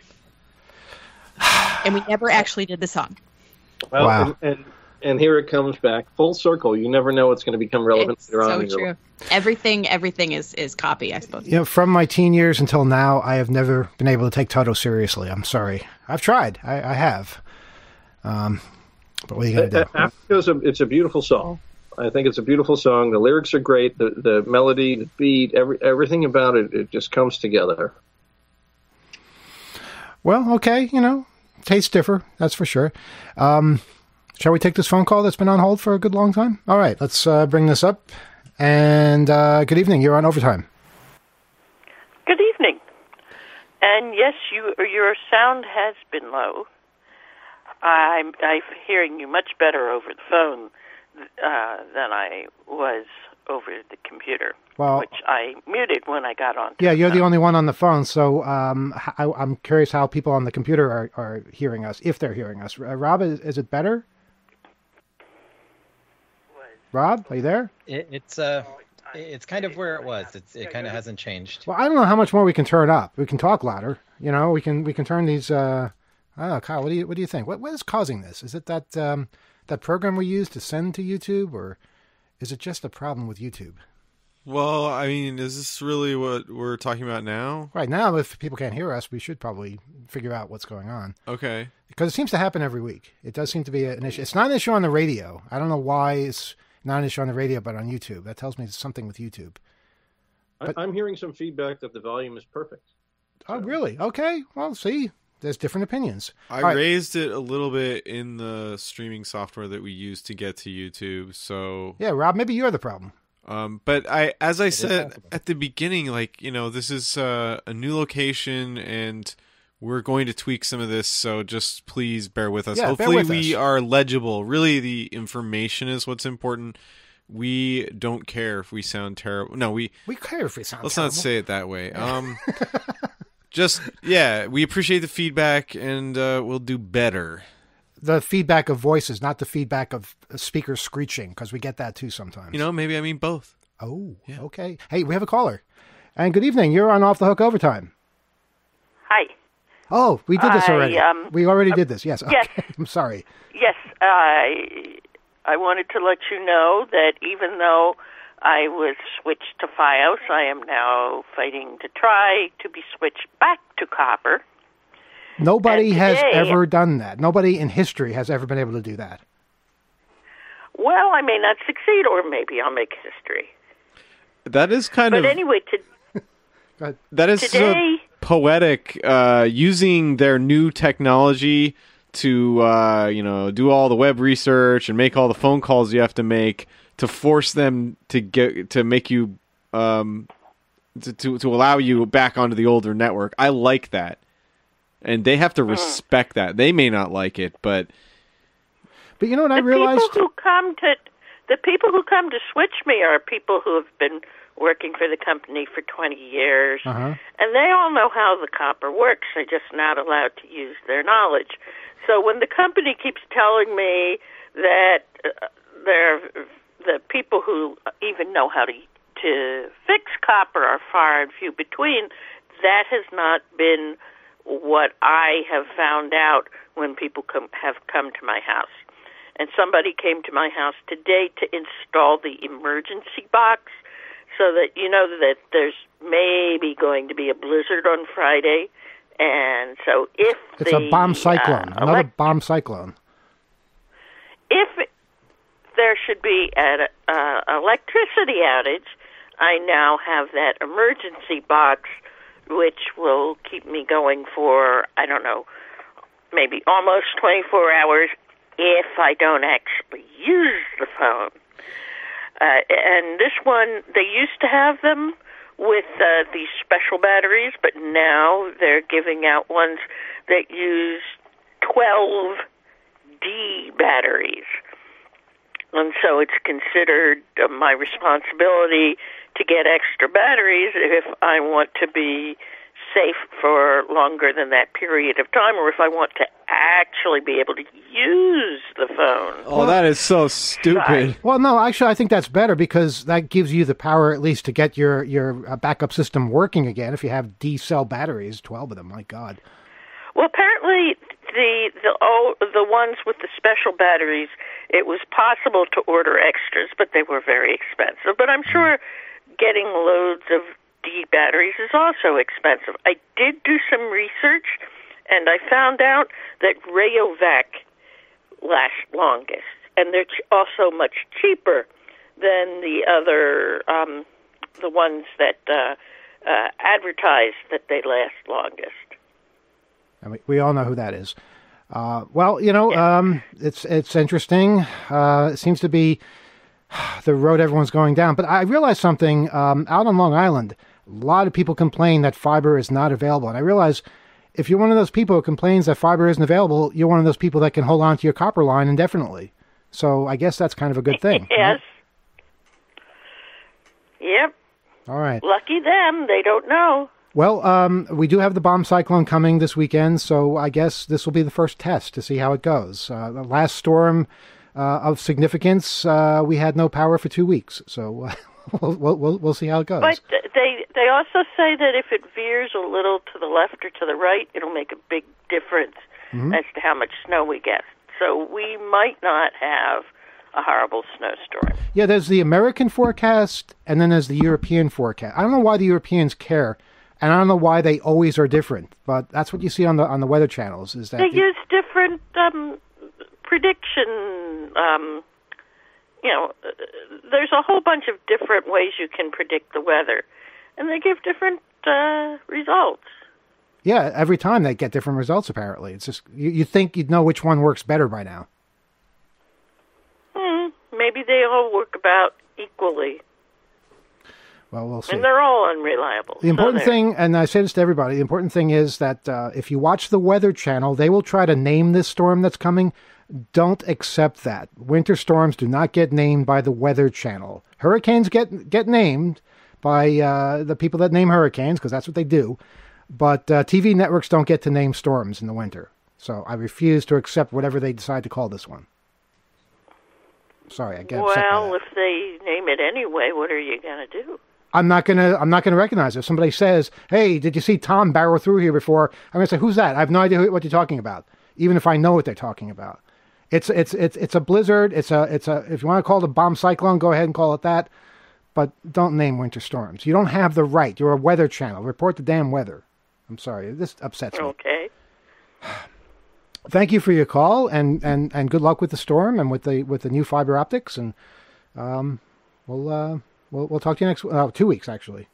[SPEAKER 6] And we never actually did the song.
[SPEAKER 4] Well,
[SPEAKER 1] Wow.
[SPEAKER 4] and, and and here it comes back full circle. You never know what's going to become relevant
[SPEAKER 6] It's
[SPEAKER 4] later on
[SPEAKER 6] so
[SPEAKER 4] in your
[SPEAKER 6] true.
[SPEAKER 4] life.
[SPEAKER 6] Everything, everything is, is copy, I suppose.
[SPEAKER 1] You know, from my teen years until now, I have never been able to take Toto seriously. I'm sorry. I've tried. I, I have. Um, but what are you going to do?
[SPEAKER 4] Africa's a, it's a beautiful song. I think it's a beautiful song. The lyrics are great. The the melody, the beat, every everything about it, it just comes together.
[SPEAKER 1] Well, okay, you know, tastes differ, that's for sure. Um, shall we take this phone call that's been on hold for a good long time? All right, let's uh, bring this up. And uh, good evening. You're on Overtime.
[SPEAKER 7] Good evening. And yes, you, your sound has been low. I'm, I'm hearing you much better over the phone uh, than I was over the computer,
[SPEAKER 1] Well,
[SPEAKER 7] which I muted when I got on.
[SPEAKER 1] Yeah, you're the
[SPEAKER 7] phone.
[SPEAKER 1] only one on the phone, so um, h- I, am curious how people on the computer are, are hearing us, if they're hearing us. Uh, Rob, is, is it better? Rob, are you there?
[SPEAKER 3] It, it's uh, it's kind of where it was. It's it kind of hasn't changed.
[SPEAKER 1] Well, I don't know how much more we can turn up. We can talk louder. You know, we can we can turn these. Uh, oh, Kyle, what do you what do you think? What what is causing this? Is it that um, that program we use to send to YouTube, or is it just a problem with YouTube?
[SPEAKER 2] Well, I mean, is this really what we're talking about now?
[SPEAKER 1] Right now, if people can't hear us, we should probably figure out what's going on.
[SPEAKER 2] Okay.
[SPEAKER 1] Because it seems to happen every week. It does seem to be an issue. It's not an issue on the radio. I don't know why it's not an issue on the radio, but on YouTube. That tells me it's something with YouTube. But,
[SPEAKER 4] I, I'm hearing some feedback that the volume is perfect.
[SPEAKER 1] Oh, really? Okay. Well, see, there's different opinions.
[SPEAKER 2] I
[SPEAKER 1] All right.
[SPEAKER 2] raised it a little bit in the streaming software that we use to get to YouTube. So
[SPEAKER 1] Yeah, Rob, maybe you're the problem.
[SPEAKER 2] Um, but I, as I
[SPEAKER 3] is
[SPEAKER 2] said
[SPEAKER 3] possible.
[SPEAKER 2] at the beginning, like, you know, this is uh, a new location and we're going to tweak some of this. So just please bear with us.
[SPEAKER 1] Yeah, bear
[SPEAKER 2] Hopefully
[SPEAKER 1] with
[SPEAKER 2] we
[SPEAKER 1] us.
[SPEAKER 2] are legible. Really, the information is what's important. We don't care if we sound terrible. No, we,
[SPEAKER 1] We care if we sound
[SPEAKER 2] let's
[SPEAKER 1] terrible.
[SPEAKER 2] not say it that way. Um, just, yeah, we appreciate the feedback and uh, we'll do better.
[SPEAKER 1] The feedback of voices, not the feedback of speakers screeching, because we get that too sometimes.
[SPEAKER 2] You know, maybe I mean both.
[SPEAKER 1] Oh,
[SPEAKER 2] Yeah.
[SPEAKER 1] okay. Hey, we have a caller. And good evening. You're on Off the Hook Overtime.
[SPEAKER 7] Hi.
[SPEAKER 1] Oh, we did this
[SPEAKER 7] I,
[SPEAKER 1] already.
[SPEAKER 7] um,
[SPEAKER 1] we already did this. Yes.
[SPEAKER 7] yes.
[SPEAKER 1] Okay. I'm sorry.
[SPEAKER 7] Yes, I I wanted to let you know that even though I was switched to FiOS, I am now fighting to try to be switched back to copper.
[SPEAKER 1] Nobody
[SPEAKER 7] And
[SPEAKER 1] has
[SPEAKER 7] today-
[SPEAKER 1] ever done that. Nobody in history has ever been able to do that.
[SPEAKER 7] Well, I may not succeed, or maybe I'll make history.
[SPEAKER 2] That is kind
[SPEAKER 7] But
[SPEAKER 2] of...
[SPEAKER 7] anyway, to,
[SPEAKER 1] Go ahead.
[SPEAKER 2] That is so
[SPEAKER 7] Today-
[SPEAKER 2] poetic, uh, using their new technology to, uh, you know, do all the web research and make all the phone calls you have to make to force them to get to make you um, to, to to allow you back onto the older network. I like that, and they have to respect that. They may not like it, but
[SPEAKER 1] But you know what I
[SPEAKER 7] the
[SPEAKER 1] realized?
[SPEAKER 7] people who come to the people who come to switch me are people who have been working for the company for twenty years,
[SPEAKER 1] Uh-huh.
[SPEAKER 7] and they all know how the copper works. They're just not allowed to use their knowledge. So when the company keeps telling me that uh, they're the people who even know how to to fix copper are far and few between, that has not been what I have found out when people come, have come to my house. And somebody came to my house today to install the emergency box so that you know that there's maybe going to be a blizzard on Friday. And so if
[SPEAKER 1] It's
[SPEAKER 7] the
[SPEAKER 1] a bomb cyclone.
[SPEAKER 7] uh,
[SPEAKER 1] Another
[SPEAKER 7] elect-
[SPEAKER 1] bomb cyclone.
[SPEAKER 7] if there should be an uh, electricity outage, I now have that emergency box, which will keep me going for, I don't know, maybe almost twenty-four hours if I don't actually use the phone. Uh, and this one, they used to have them with uh, these special batteries, but now they're giving out ones that use twelve D batteries. And so it's considered uh, my responsibility to get extra batteries if I want to be safe for longer than that period of time, or if I want to actually be able to use the phone.
[SPEAKER 2] oh, that is so stupid.
[SPEAKER 1] Well, no, actually, I think that's better because that gives you the power at least to get your, your uh, backup system working again. If you have D-cell batteries, twelve of them, my God.
[SPEAKER 7] Well, apparently the the oh, the ones with the special batteries, it was possible to order extras, but they were very expensive. But I'm sure getting loads of D batteries is also expensive. I did do some research, and I found out that Rayovac lasts longest, and they're ch- also much cheaper than the other um, the ones that uh, uh, advertise that they last longest.
[SPEAKER 1] I mean, we all know who that is. Uh, well, you know, um, it's it's interesting. Uh, it seems to be the road everyone's going down. But I realized something um, out on Long Island. A lot of people complain that fiber is not available, and I realize if you're one of those people who complains that fiber isn't available, you're one of those people that can hold on to your copper line indefinitely. So I guess that's kind of a good thing.
[SPEAKER 7] Yes. Yep.
[SPEAKER 1] All right.
[SPEAKER 7] Lucky them. They don't know.
[SPEAKER 1] Well, um, we do have the bomb cyclone coming this weekend, so I guess this will be the first test to see how it goes. Uh, the last storm uh, of significance, uh, we had no power for two weeks, so uh, we'll, we'll we'll see how it goes.
[SPEAKER 7] But they they also say that if it veers a little to the left or to the right, it'll make a big difference mm-hmm. as to how much snow we get. So we might not have a horrible snowstorm.
[SPEAKER 1] Yeah, there's the American forecast, and then there's the European forecast. I don't know why the Europeans care. And I don't know why they always are different, but that's what you see on the on the weather channels. Is that
[SPEAKER 7] they
[SPEAKER 1] the,
[SPEAKER 7] use different um, prediction? Um, you know, uh, there's a whole bunch of different ways you can predict the weather, and they give different uh, results.
[SPEAKER 1] Yeah, every time they get different results. Apparently, it's just you, you think you'd know which one works better by now.
[SPEAKER 7] Hmm, maybe they all work about equally.
[SPEAKER 1] Well, we'll see.
[SPEAKER 7] And they're all unreliable.
[SPEAKER 1] The important
[SPEAKER 7] so
[SPEAKER 1] thing, and I say this to everybody, the important thing is that uh, if you watch the Weather Channel, they will try to name this storm that's coming. Don't accept that. Winter storms do not get named by the Weather Channel. Hurricanes get get named by uh, the people that name hurricanes, because that's what they do. But uh, T V networks don't get to name storms in the winter. So I refuse to accept whatever they decide to call this one. Sorry, I get upset by
[SPEAKER 7] Well,
[SPEAKER 1] that.
[SPEAKER 7] if they name it anyway, what are you going to do?
[SPEAKER 1] I'm not gonna. I'm not gonna recognize it. If somebody says, "Hey, did you see Tom barrel through here before?" I'm gonna say, "Who's that?" I have no idea who, what you're talking about, even if I know what they're talking about. It's it's it's it's a blizzard. It's a it's a. If you want to call it a bomb cyclone, go ahead and call it that. But don't name winter storms. You don't have the right. You're a weather channel. Report the damn weather. I'm sorry. This upsets me.
[SPEAKER 7] Okay.
[SPEAKER 1] Thank you for your call, and, and, and good luck with the storm and with the with the new fiber optics. And um, we'll. Uh, We'll, we'll talk to you next uh, two weeks, actually.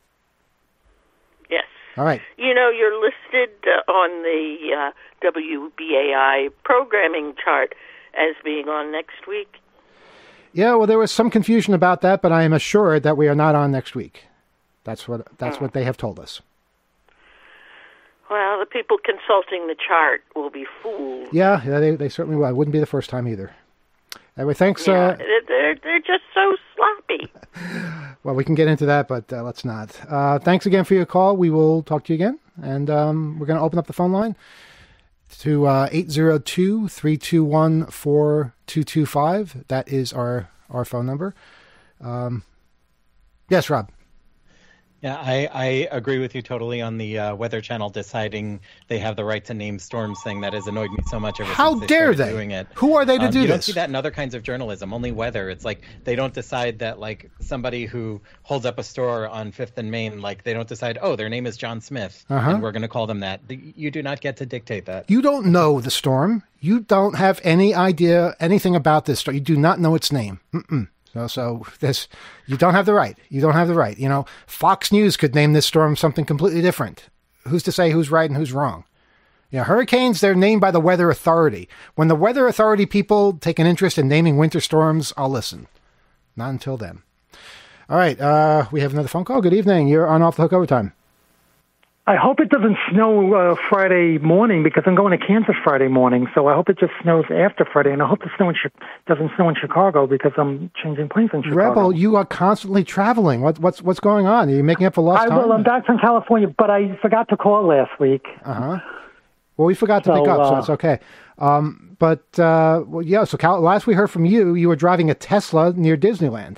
[SPEAKER 7] Yes.
[SPEAKER 1] All right.
[SPEAKER 7] You know, you're listed uh, on the uh, W B A I programming chart as being on next week.
[SPEAKER 1] Yeah, well, there was some confusion about that, but I am assured that we are not on next week. That's what that's mm. what they have told us.
[SPEAKER 7] Well, the people consulting the chart will be fooled.
[SPEAKER 1] Yeah, yeah, they they certainly will. It wouldn't be the first time either. Anyway, thanks.
[SPEAKER 7] Yeah,
[SPEAKER 1] uh,
[SPEAKER 7] they're they're just so sloppy.
[SPEAKER 1] Well, we can get into that, but uh, let's not. Uh, thanks again for your call. We will talk to you again, and um, we're going to open up the phone line to uh, eight zero two, three two one, four two two five. That is our our phone number. Um, yes, Rob.
[SPEAKER 3] Yeah, I, I agree with you totally on the uh, Weather Channel deciding they have the right to name storms thing. That has annoyed me so much ever
[SPEAKER 1] How
[SPEAKER 3] since they
[SPEAKER 1] dare
[SPEAKER 3] started
[SPEAKER 1] they?
[SPEAKER 3] doing it.
[SPEAKER 1] Who are they to
[SPEAKER 3] um,
[SPEAKER 1] do
[SPEAKER 3] you
[SPEAKER 1] this?
[SPEAKER 3] You don't see that in other kinds of journalism, only weather. It's like they don't decide that, like, somebody who holds up a store on Fifth and Main, like, they don't decide, oh, their name is John Smith,
[SPEAKER 1] uh-huh.
[SPEAKER 3] and we're going to call them that. You do not get to dictate that.
[SPEAKER 1] You don't know the storm. You don't have any idea anything about this storm. You do not know its name. Mm-mm. So, so this, you don't have the right. You don't have the right. You know, Fox News could name this storm something completely different. Who's to say who's right and who's wrong? You know, hurricanes, they're named by the Weather Authority. When the Weather Authority people take an interest in naming winter storms, I'll listen. Not until then. All right. Uh, we have another phone call. Good evening. You're on Off the Hook Overtime.
[SPEAKER 8] I hope it doesn't snow uh, Friday morning because I'm going to Kansas Friday morning. So I hope it just snows after Friday, and I hope the snow in Chi- doesn't snow in Chicago because I'm changing planes in Chicago.
[SPEAKER 1] Rebel, you are constantly traveling. What, what's what's going on? Are you making up for lost
[SPEAKER 8] I
[SPEAKER 1] time?
[SPEAKER 8] will. I'm back from California, but I forgot to call last week.
[SPEAKER 1] Uh huh. Well, we forgot to
[SPEAKER 8] so,
[SPEAKER 1] pick up,
[SPEAKER 8] uh,
[SPEAKER 1] so it's okay. Um, but uh, well, yeah. So Cal- last we heard from you, you were driving a Tesla near Disneyland.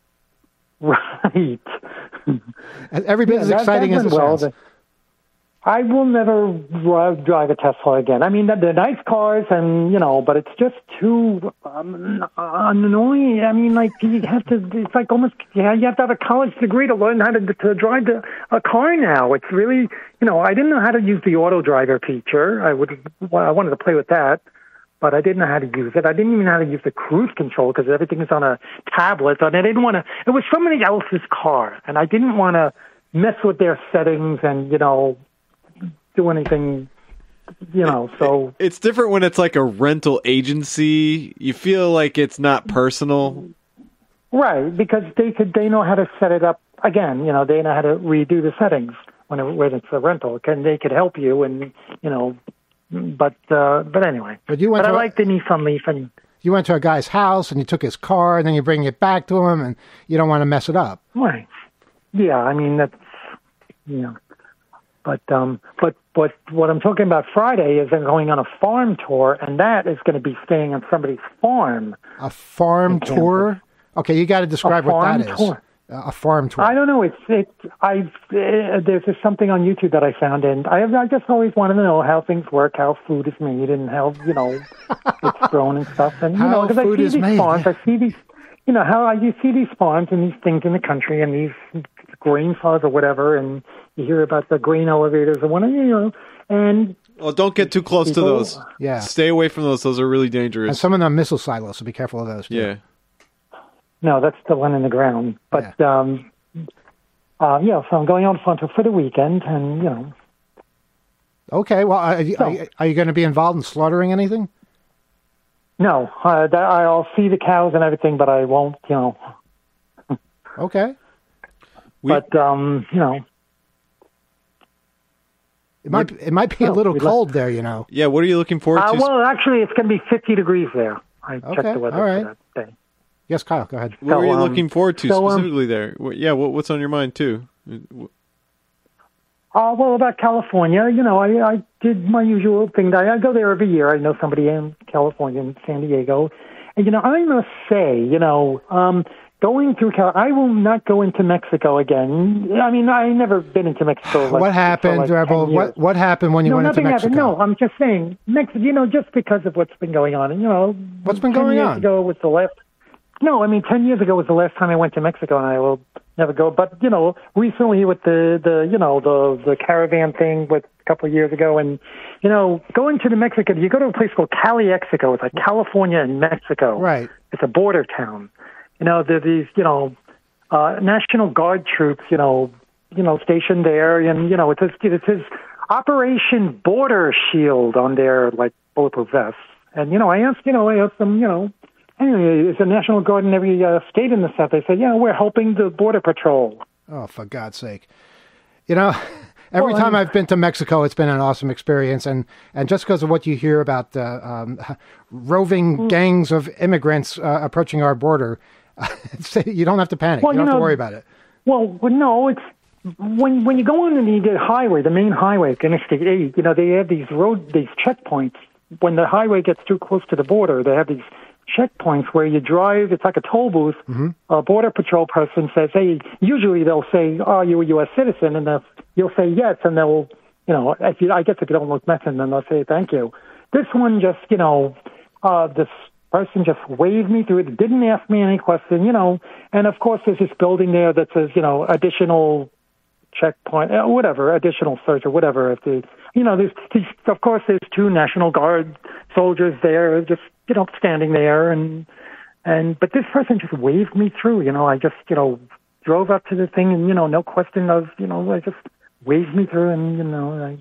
[SPEAKER 8] Right.
[SPEAKER 1] Every bit
[SPEAKER 8] yeah,
[SPEAKER 1] as
[SPEAKER 8] that,
[SPEAKER 1] exciting
[SPEAKER 8] that
[SPEAKER 1] as it
[SPEAKER 8] well.
[SPEAKER 1] sounds.
[SPEAKER 8] I will never drive a Tesla again. I mean, they're nice cars, and you know, but it's just too um, annoying. I mean, like you have to. It's like almost yeah, you have to have a college degree to learn how to to drive the, a car now. It's really, you know, I didn't know how to use the auto driver feature. I would, I wanted to play with that, but I didn't know how to use it. I didn't even know how to use the cruise control because everything is on a tablet, and I didn't want to. It was somebody else's car, and I didn't want to mess with their settings and you know. do anything, you know, so...
[SPEAKER 2] It's different when it's like a rental agency. You feel like it's not personal.
[SPEAKER 8] Right, because they could they know how to set it up. Again, you know, they know how to redo the settings when, it, when it's a rental. Can They could help you and, you know, but uh, but anyway.
[SPEAKER 1] But, you went
[SPEAKER 8] but I
[SPEAKER 1] to
[SPEAKER 8] like the Nissan Leaf. And
[SPEAKER 1] you went to a guy's house and you took his car and then you bring it back to him and you don't want to mess it up.
[SPEAKER 8] Right. yeah, I mean that's yeah. But um, but but what I'm talking about Friday is I'm going on a farm tour, and that is going to be staying on somebody's farm.
[SPEAKER 1] A farm tour? Okay, you got to describe what that is.
[SPEAKER 8] Tour.
[SPEAKER 1] Uh, a farm tour.
[SPEAKER 8] I don't know. It's it's I uh, there's just something on YouTube that I found, and I I just always wanted to know how things work, how food is made, and how you know it's grown and stuff. And you
[SPEAKER 1] How
[SPEAKER 8] know, because I
[SPEAKER 1] food
[SPEAKER 8] see
[SPEAKER 1] is
[SPEAKER 8] these
[SPEAKER 1] made,
[SPEAKER 8] farms,
[SPEAKER 1] yeah.
[SPEAKER 8] I see these, you know, how I you see these farms and these things in the country, and these grain farms or whatever, and you hear about the grain elevators and what you know, and
[SPEAKER 2] Well, don't get too close
[SPEAKER 8] people,
[SPEAKER 2] to those.
[SPEAKER 1] Yeah.
[SPEAKER 2] Stay away from those. Those are really dangerous.
[SPEAKER 1] And some of them are missile silos, so be careful of those. Too.
[SPEAKER 2] Yeah.
[SPEAKER 8] No, that's the one in the ground. But yeah, um, uh, yeah so I'm going on farm tour for the weekend, and you know.
[SPEAKER 1] Okay, well, are, you-
[SPEAKER 8] So-
[SPEAKER 1] are, you- are you going to be involved in slaughtering anything?
[SPEAKER 8] No, uh, that, I'll see the cows and everything, but I won't, you know.
[SPEAKER 1] Okay.
[SPEAKER 2] We-
[SPEAKER 8] but um, you know,
[SPEAKER 1] It might it might be a
[SPEAKER 8] No,
[SPEAKER 1] little
[SPEAKER 8] we
[SPEAKER 1] cold there, you know.
[SPEAKER 2] Yeah, what are you looking forward
[SPEAKER 8] uh,
[SPEAKER 2] to?
[SPEAKER 8] well, actually, it's going to be fifty degrees there. I checked
[SPEAKER 1] Okay,
[SPEAKER 8] the weather
[SPEAKER 1] all right.
[SPEAKER 8] for that day.
[SPEAKER 1] Yes, Kyle, go ahead.
[SPEAKER 2] what
[SPEAKER 8] so,
[SPEAKER 2] are you
[SPEAKER 8] um,
[SPEAKER 2] looking forward to
[SPEAKER 8] so, um,
[SPEAKER 2] specifically there? What, yeah, what, what's on your mind too?
[SPEAKER 8] Uh, well, about California, you know, I, I did my usual thing. I, I go there every year. I know somebody in California, in San Diego. And, you know, I must say, you know, um, going through Cal, I will not go into Mexico again. I mean, I never been into Mexico. Like,
[SPEAKER 1] What happened,
[SPEAKER 8] for like
[SPEAKER 1] Rebel?
[SPEAKER 8] ten years.
[SPEAKER 1] What what happened when you
[SPEAKER 8] no,
[SPEAKER 1] went into
[SPEAKER 8] nothing
[SPEAKER 1] Mexico?
[SPEAKER 8] happened. No, I'm just saying, Mexico, you know, just because of what's been going on. And, you know,
[SPEAKER 1] What's been
[SPEAKER 8] ten
[SPEAKER 1] going
[SPEAKER 8] years
[SPEAKER 1] on?
[SPEAKER 8] ago was the last. No, I mean, ten years ago was the last time I went to Mexico, and I will never go. But, you know, recently with the, the you know, the, the caravan thing with a couple of years ago, and, you know, going to the Mexico, you go to a place called Calixico. It's like California and Mexico.
[SPEAKER 1] Right.
[SPEAKER 8] It's a border town. You know, there are these, you know, uh, National Guard troops, you know, you know, stationed there, and, you know, it says, it says Operation Border Shield on their, like, bulletproof vests. And, you know, I asked, you know, I asked them, you know, anyway, is the National Guard in every uh, state in the South? They said, yeah, we're helping the Border Patrol.
[SPEAKER 1] Oh, for God's sake. You know, every
[SPEAKER 8] Well,
[SPEAKER 1] time
[SPEAKER 8] I-
[SPEAKER 1] I've been to Mexico, it's been an awesome experience. And, and just because of what you hear about uh, um, roving
[SPEAKER 8] Hmm.
[SPEAKER 1] gangs of immigrants uh, approaching our border, you don't have to panic.
[SPEAKER 8] Well,
[SPEAKER 1] you don't
[SPEAKER 8] you
[SPEAKER 1] have to
[SPEAKER 8] know-
[SPEAKER 1] worry about it.
[SPEAKER 8] Well, well, no, it's when when you go on the, the highway, the main highway, Interstate eight. You know, they have these road, these checkpoints. When the highway gets too close to the border, they have these checkpoints where you drive. It's like a toll booth.
[SPEAKER 1] Mm-hmm.
[SPEAKER 8] A border patrol person says, "Hey," usually they'll say, "Are you a U S citizen?" And they'll- you'll say yes, and they'll, you know, if you, I guess if you don't look Mexican, then they'll say thank you. This one just, you know, uh, this person just waved me through it, didn't ask me any question, you know, and of course there's this building there that says, you know, additional checkpoint, uh, whatever, additional search or whatever. If the, you know, there's, these, of course there's two National Guard soldiers there, just, you know, standing there, and, and, but this person just waved me through, you know, I just, you know, drove up to the thing and, you know, no question of, you know, I just waved me through, and, you know, I,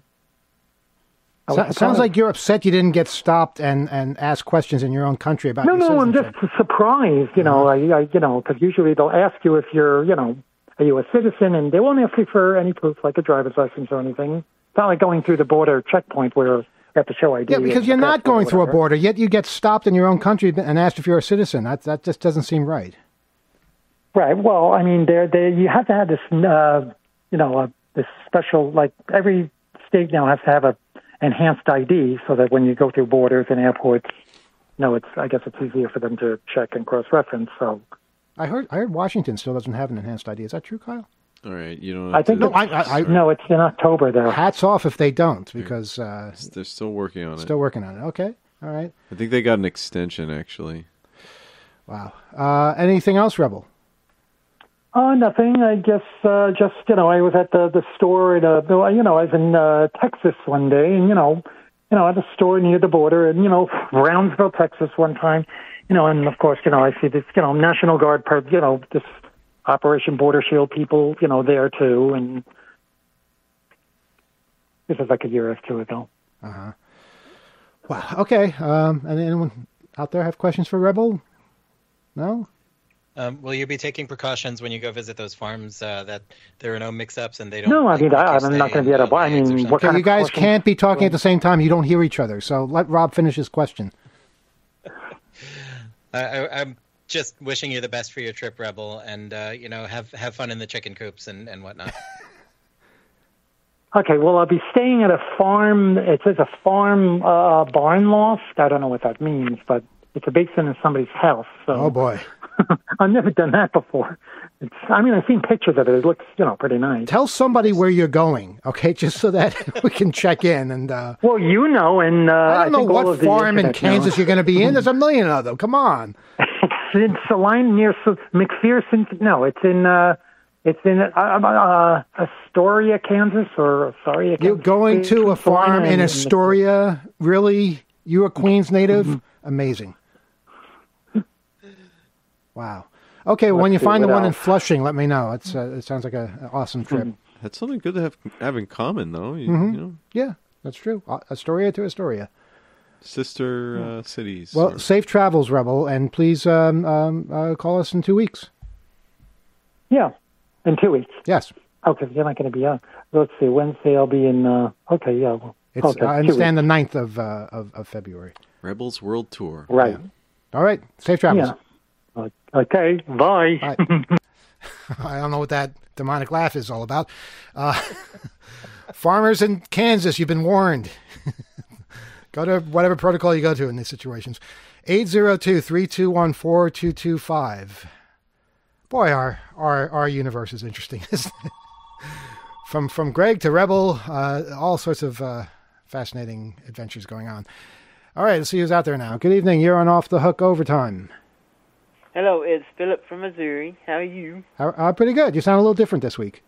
[SPEAKER 8] I
[SPEAKER 1] So,
[SPEAKER 8] was
[SPEAKER 1] sounds
[SPEAKER 8] surprised.
[SPEAKER 1] like you're upset you didn't get stopped and, and asked questions in your own country about
[SPEAKER 8] No,
[SPEAKER 1] your
[SPEAKER 8] no, I'm
[SPEAKER 1] citizenship.
[SPEAKER 8] just surprised. You know, I, I, you know, because usually they'll ask you if you're, you know, are you a citizen, and they won't ask you for any proof, like a driver's license or anything. It's not like going through the border checkpoint where you have to show I D.
[SPEAKER 1] Yeah, because
[SPEAKER 8] and
[SPEAKER 1] you're not
[SPEAKER 8] passport or
[SPEAKER 1] going through a
[SPEAKER 8] whatever.
[SPEAKER 1] border, yet you get stopped in your own country and asked if you're a citizen. That that just doesn't seem right.
[SPEAKER 8] Right. Well, I mean, there, there, you have to have this, uh, you know, uh, this special, like every state now has to have a enhanced I D so that when you go through borders and airports, you know, it's, I guess it's easier for them to check and cross-reference. So
[SPEAKER 1] I heard I heard Washington still doesn't have an enhanced I D. Is that true, Kyle?
[SPEAKER 2] All right, you don't. Have
[SPEAKER 8] I think
[SPEAKER 2] to,
[SPEAKER 1] No, I, I, I
[SPEAKER 8] no, it's in October there.
[SPEAKER 1] hats off if they don't, because uh,
[SPEAKER 2] they're still working on it.
[SPEAKER 1] still working on it. Okay, all right.
[SPEAKER 2] I think they got an extension actually.
[SPEAKER 1] Wow. Uh, anything else, Rebel?
[SPEAKER 8] Oh, nothing. I guess uh, just, you know, I was at the, the store in, uh, you know, I was in uh, Texas one day, and, you know, you know, at a store near the border, and, you know, Brownsville, Texas one time, you know, and of course, you know, I see this, you know, National Guard, per, you know, this Operation Border Shield people, you know, there too, and this is like a year or two ago.
[SPEAKER 1] Uh-huh. Wow. Okay. Um, and anyone out there have questions for Rebel? No?
[SPEAKER 3] Um, will you be taking precautions when you go visit those farms uh, that there are no mix-ups and they don't?
[SPEAKER 8] No, I
[SPEAKER 3] like,
[SPEAKER 8] mean,
[SPEAKER 3] make
[SPEAKER 8] I,
[SPEAKER 3] you
[SPEAKER 8] I'm
[SPEAKER 3] stay
[SPEAKER 8] not going to
[SPEAKER 3] in
[SPEAKER 8] be at a,
[SPEAKER 3] the
[SPEAKER 8] I
[SPEAKER 3] bags or
[SPEAKER 8] mean,
[SPEAKER 3] something?
[SPEAKER 8] what
[SPEAKER 1] Okay,
[SPEAKER 8] kind
[SPEAKER 1] you
[SPEAKER 8] of
[SPEAKER 1] guys
[SPEAKER 8] questions-
[SPEAKER 1] can't be talking at the same time. You don't hear each other. So let Rob finish his question.
[SPEAKER 3] I, I, I'm just wishing you the best for your trip, Rebel, and uh, you know, have have fun in the chicken coops and, and whatnot.
[SPEAKER 8] Okay, well, I'll be staying at a farm. It says a farm uh, barn loft. I don't know what that means, but it's a basement in somebody's house. So
[SPEAKER 1] Oh boy.
[SPEAKER 8] I've never done that before. It's, I mean, I've seen pictures of it. It looks, you know, pretty nice.
[SPEAKER 1] Tell somebody where you're going, okay, just so that we can check in. And uh,
[SPEAKER 8] Well, you know, and uh,
[SPEAKER 1] I don't know
[SPEAKER 8] think all
[SPEAKER 1] what
[SPEAKER 8] of the
[SPEAKER 1] farm in
[SPEAKER 8] internet
[SPEAKER 1] Kansas
[SPEAKER 8] knows.
[SPEAKER 1] you're going to be in. There's a million of them. Come on.
[SPEAKER 8] It's in Saline near S- McPherson. No, it's in uh, it's in uh, uh, Astoria, Kansas, or Astoria, Kansas.
[SPEAKER 1] You're going to a farm in
[SPEAKER 8] and-
[SPEAKER 1] Astoria? Really? You a Queens native?
[SPEAKER 8] Mm-hmm.
[SPEAKER 1] Amazing. Wow. Okay, well, when you
[SPEAKER 8] see,
[SPEAKER 1] find the
[SPEAKER 8] what
[SPEAKER 1] one in
[SPEAKER 8] else?
[SPEAKER 1] Flushing, let me know. It's uh, it sounds like a, an awesome trip.
[SPEAKER 2] That's something good to have have in common, though. You,
[SPEAKER 1] Mhm.
[SPEAKER 2] you know,
[SPEAKER 1] Yeah, that's true. Uh, Astoria to Astoria.
[SPEAKER 2] sister uh, cities.
[SPEAKER 1] Well,
[SPEAKER 2] or-
[SPEAKER 1] safe travels, Rebel, and please um, um, uh, call us in two weeks.
[SPEAKER 8] Yeah, in two weeks.
[SPEAKER 1] Yes.
[SPEAKER 8] Okay, you're not going to be on. Let's see, Wednesday I'll be in. Uh, okay, yeah. Well,
[SPEAKER 1] It's,
[SPEAKER 8] okay,
[SPEAKER 1] I
[SPEAKER 8] two
[SPEAKER 1] understand
[SPEAKER 8] weeks.
[SPEAKER 1] the ninth of, uh, of, of February.
[SPEAKER 2] Rebels World Tour.
[SPEAKER 8] Right.
[SPEAKER 1] All right. Safe travels.
[SPEAKER 8] Yeah. Okay, bye.
[SPEAKER 1] Bye. I don't know what that demonic laugh is all about. Uh, farmers in Kansas, you've been warned. Go to whatever protocol you go to in these situations. eight zero two, three two one, four two two five. Boy, our, our, our universe is interesting, isn't it? From, from Greg to Rebel, uh, all sorts of uh, fascinating adventures going on. All right, let's see who's out there now. Good evening. You're on Off the Hook Overtime.
[SPEAKER 9] Hello, it's Philip from Missouri. How are you?
[SPEAKER 1] How, uh, pretty good. You sound a little different this week.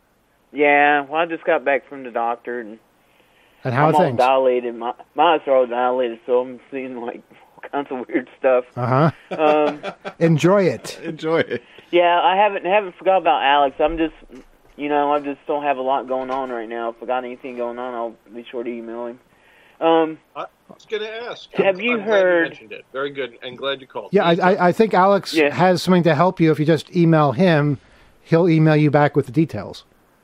[SPEAKER 9] Yeah, well, I just got back from the doctor, and
[SPEAKER 1] And how
[SPEAKER 9] I'm
[SPEAKER 1] are
[SPEAKER 9] all
[SPEAKER 1] things?
[SPEAKER 9] dilated. My, my eyes are all dilated, so I'm seeing, like, all kinds of weird stuff.
[SPEAKER 1] Uh-huh.
[SPEAKER 9] Um,
[SPEAKER 1] Enjoy it.
[SPEAKER 2] Enjoy it.
[SPEAKER 9] yeah, I haven't haven't forgot about Alex. I'm just, you know, I just don't have a lot going on right now. If I got anything going on, I'll be sure to email him. Um,
[SPEAKER 4] I was going to ask.
[SPEAKER 9] Have
[SPEAKER 4] I'm,
[SPEAKER 9] you
[SPEAKER 4] I'm glad
[SPEAKER 9] heard-
[SPEAKER 4] you mentioned it. Very good, and glad you called.
[SPEAKER 1] Yeah, I, I, I think Alex
[SPEAKER 9] Yeah.
[SPEAKER 1] has something to help you. If you just email him, he'll email you back with the details.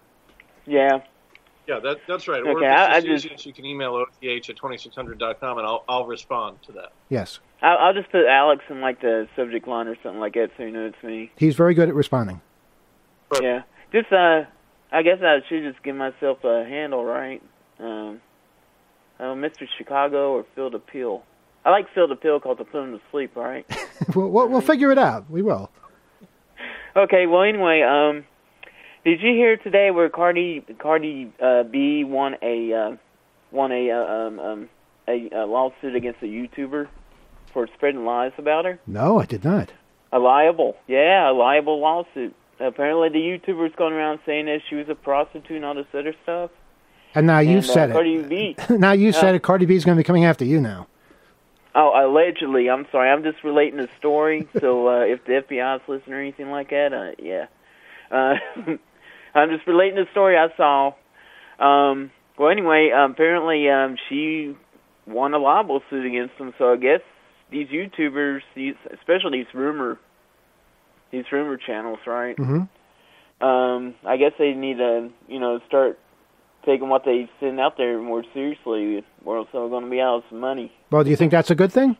[SPEAKER 9] yeah.
[SPEAKER 4] Yeah, that, that's right.
[SPEAKER 9] Okay,
[SPEAKER 4] Or if it's
[SPEAKER 9] I- I
[SPEAKER 4] just
[SPEAKER 9] just-
[SPEAKER 4] easiest, you can email O T H at twenty-six hundred dot com, and I'll I'll respond to that.
[SPEAKER 1] Yes.
[SPEAKER 9] I'll, I'll just put Alex in, like, the subject line or something like that so you know it's me.
[SPEAKER 1] He's very good at responding.
[SPEAKER 9] Yeah. Just, uh, I guess I should just give myself a handle, right? Um, uh, Mister Chicago or Phil DePill. I like Phil DePill because I put him to sleep, all right?
[SPEAKER 1] we'll, we'll, we'll figure it out. We will.
[SPEAKER 9] Okay, well, anyway, um, did you hear today where Cardi Cardi uh, B won a uh, won a uh, um, um, a, a lawsuit against a YouTuber for spreading lies about her?
[SPEAKER 1] No, I did not.
[SPEAKER 9] A liable, yeah, a liable lawsuit. Apparently, the YouTuber's going around saying that she was a prostitute and all this other stuff.
[SPEAKER 1] And now you
[SPEAKER 9] And, uh,
[SPEAKER 1] said
[SPEAKER 9] Cardi
[SPEAKER 1] it.
[SPEAKER 9] B.
[SPEAKER 1] now you said
[SPEAKER 9] Uh,
[SPEAKER 1] it. Cardi B's going to be coming after you now.
[SPEAKER 9] Oh, allegedly. I'm sorry. I'm just relating the story. So uh, if the F B I's listening or anything like that, uh, yeah. Uh, I'm just relating the story I saw. Um, well, anyway, um, apparently um, she won a libel suit against them. So I guess these YouTubers, these, especially these rumor, these rumor channels, right?
[SPEAKER 1] Mm-hmm.
[SPEAKER 9] Um, I guess they need to, you know, start taking what they send out there more seriously, or else they're going to be out of some money.
[SPEAKER 1] Well, do you think that's a good thing?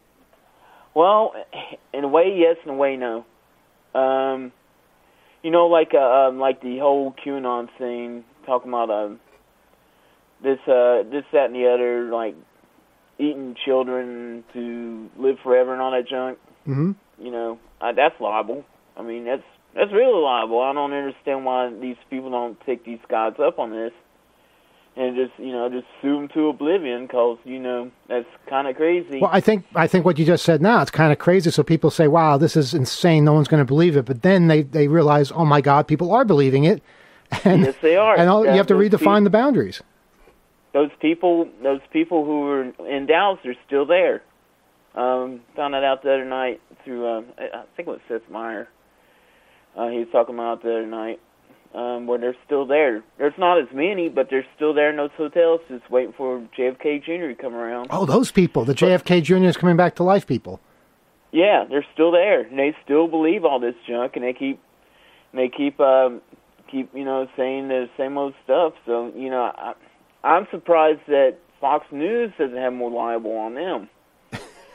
[SPEAKER 9] Well, in a way, yes. In a way, no. Um, you know, like uh, um, like the whole QAnon thing, talking about um, this, uh, this, that, and the other, like eating children to live forever and all that junk.
[SPEAKER 1] Mm-hmm.
[SPEAKER 9] You know, uh, that's liable. I mean, that's that's really liable. I don't understand why these people don't take these guys up on this and just, you know, just sue them to oblivion, because, you know, that's kind of crazy.
[SPEAKER 1] Well, I think I think what you just said now, it's kind of crazy. So people say, wow, this is insane. No one's going to believe it. But then they, they realize, oh, my God, people are believing it. And,
[SPEAKER 9] Yes, they are.
[SPEAKER 1] And all, you
[SPEAKER 9] Yeah,
[SPEAKER 1] have to
[SPEAKER 9] those
[SPEAKER 1] redefine
[SPEAKER 9] peop-
[SPEAKER 1] the boundaries.
[SPEAKER 9] Those people, those people who were in Dallas are still there. Um, found that out the other night through, um, I I think it was Seth Meyer. Uh, he was talking about it the other night, um, where they're still there. There's not as many, but they're still there in those hotels, just waiting for J F K Junior to come around.
[SPEAKER 1] Oh, those people, the J F K Junior is coming back to life people.
[SPEAKER 9] Yeah, they're still there, and they still believe all this junk, and they keep, they keep, um, keep, you know, saying the same old stuff. So, you know, I, I'm surprised that Fox News doesn't have more liable on them.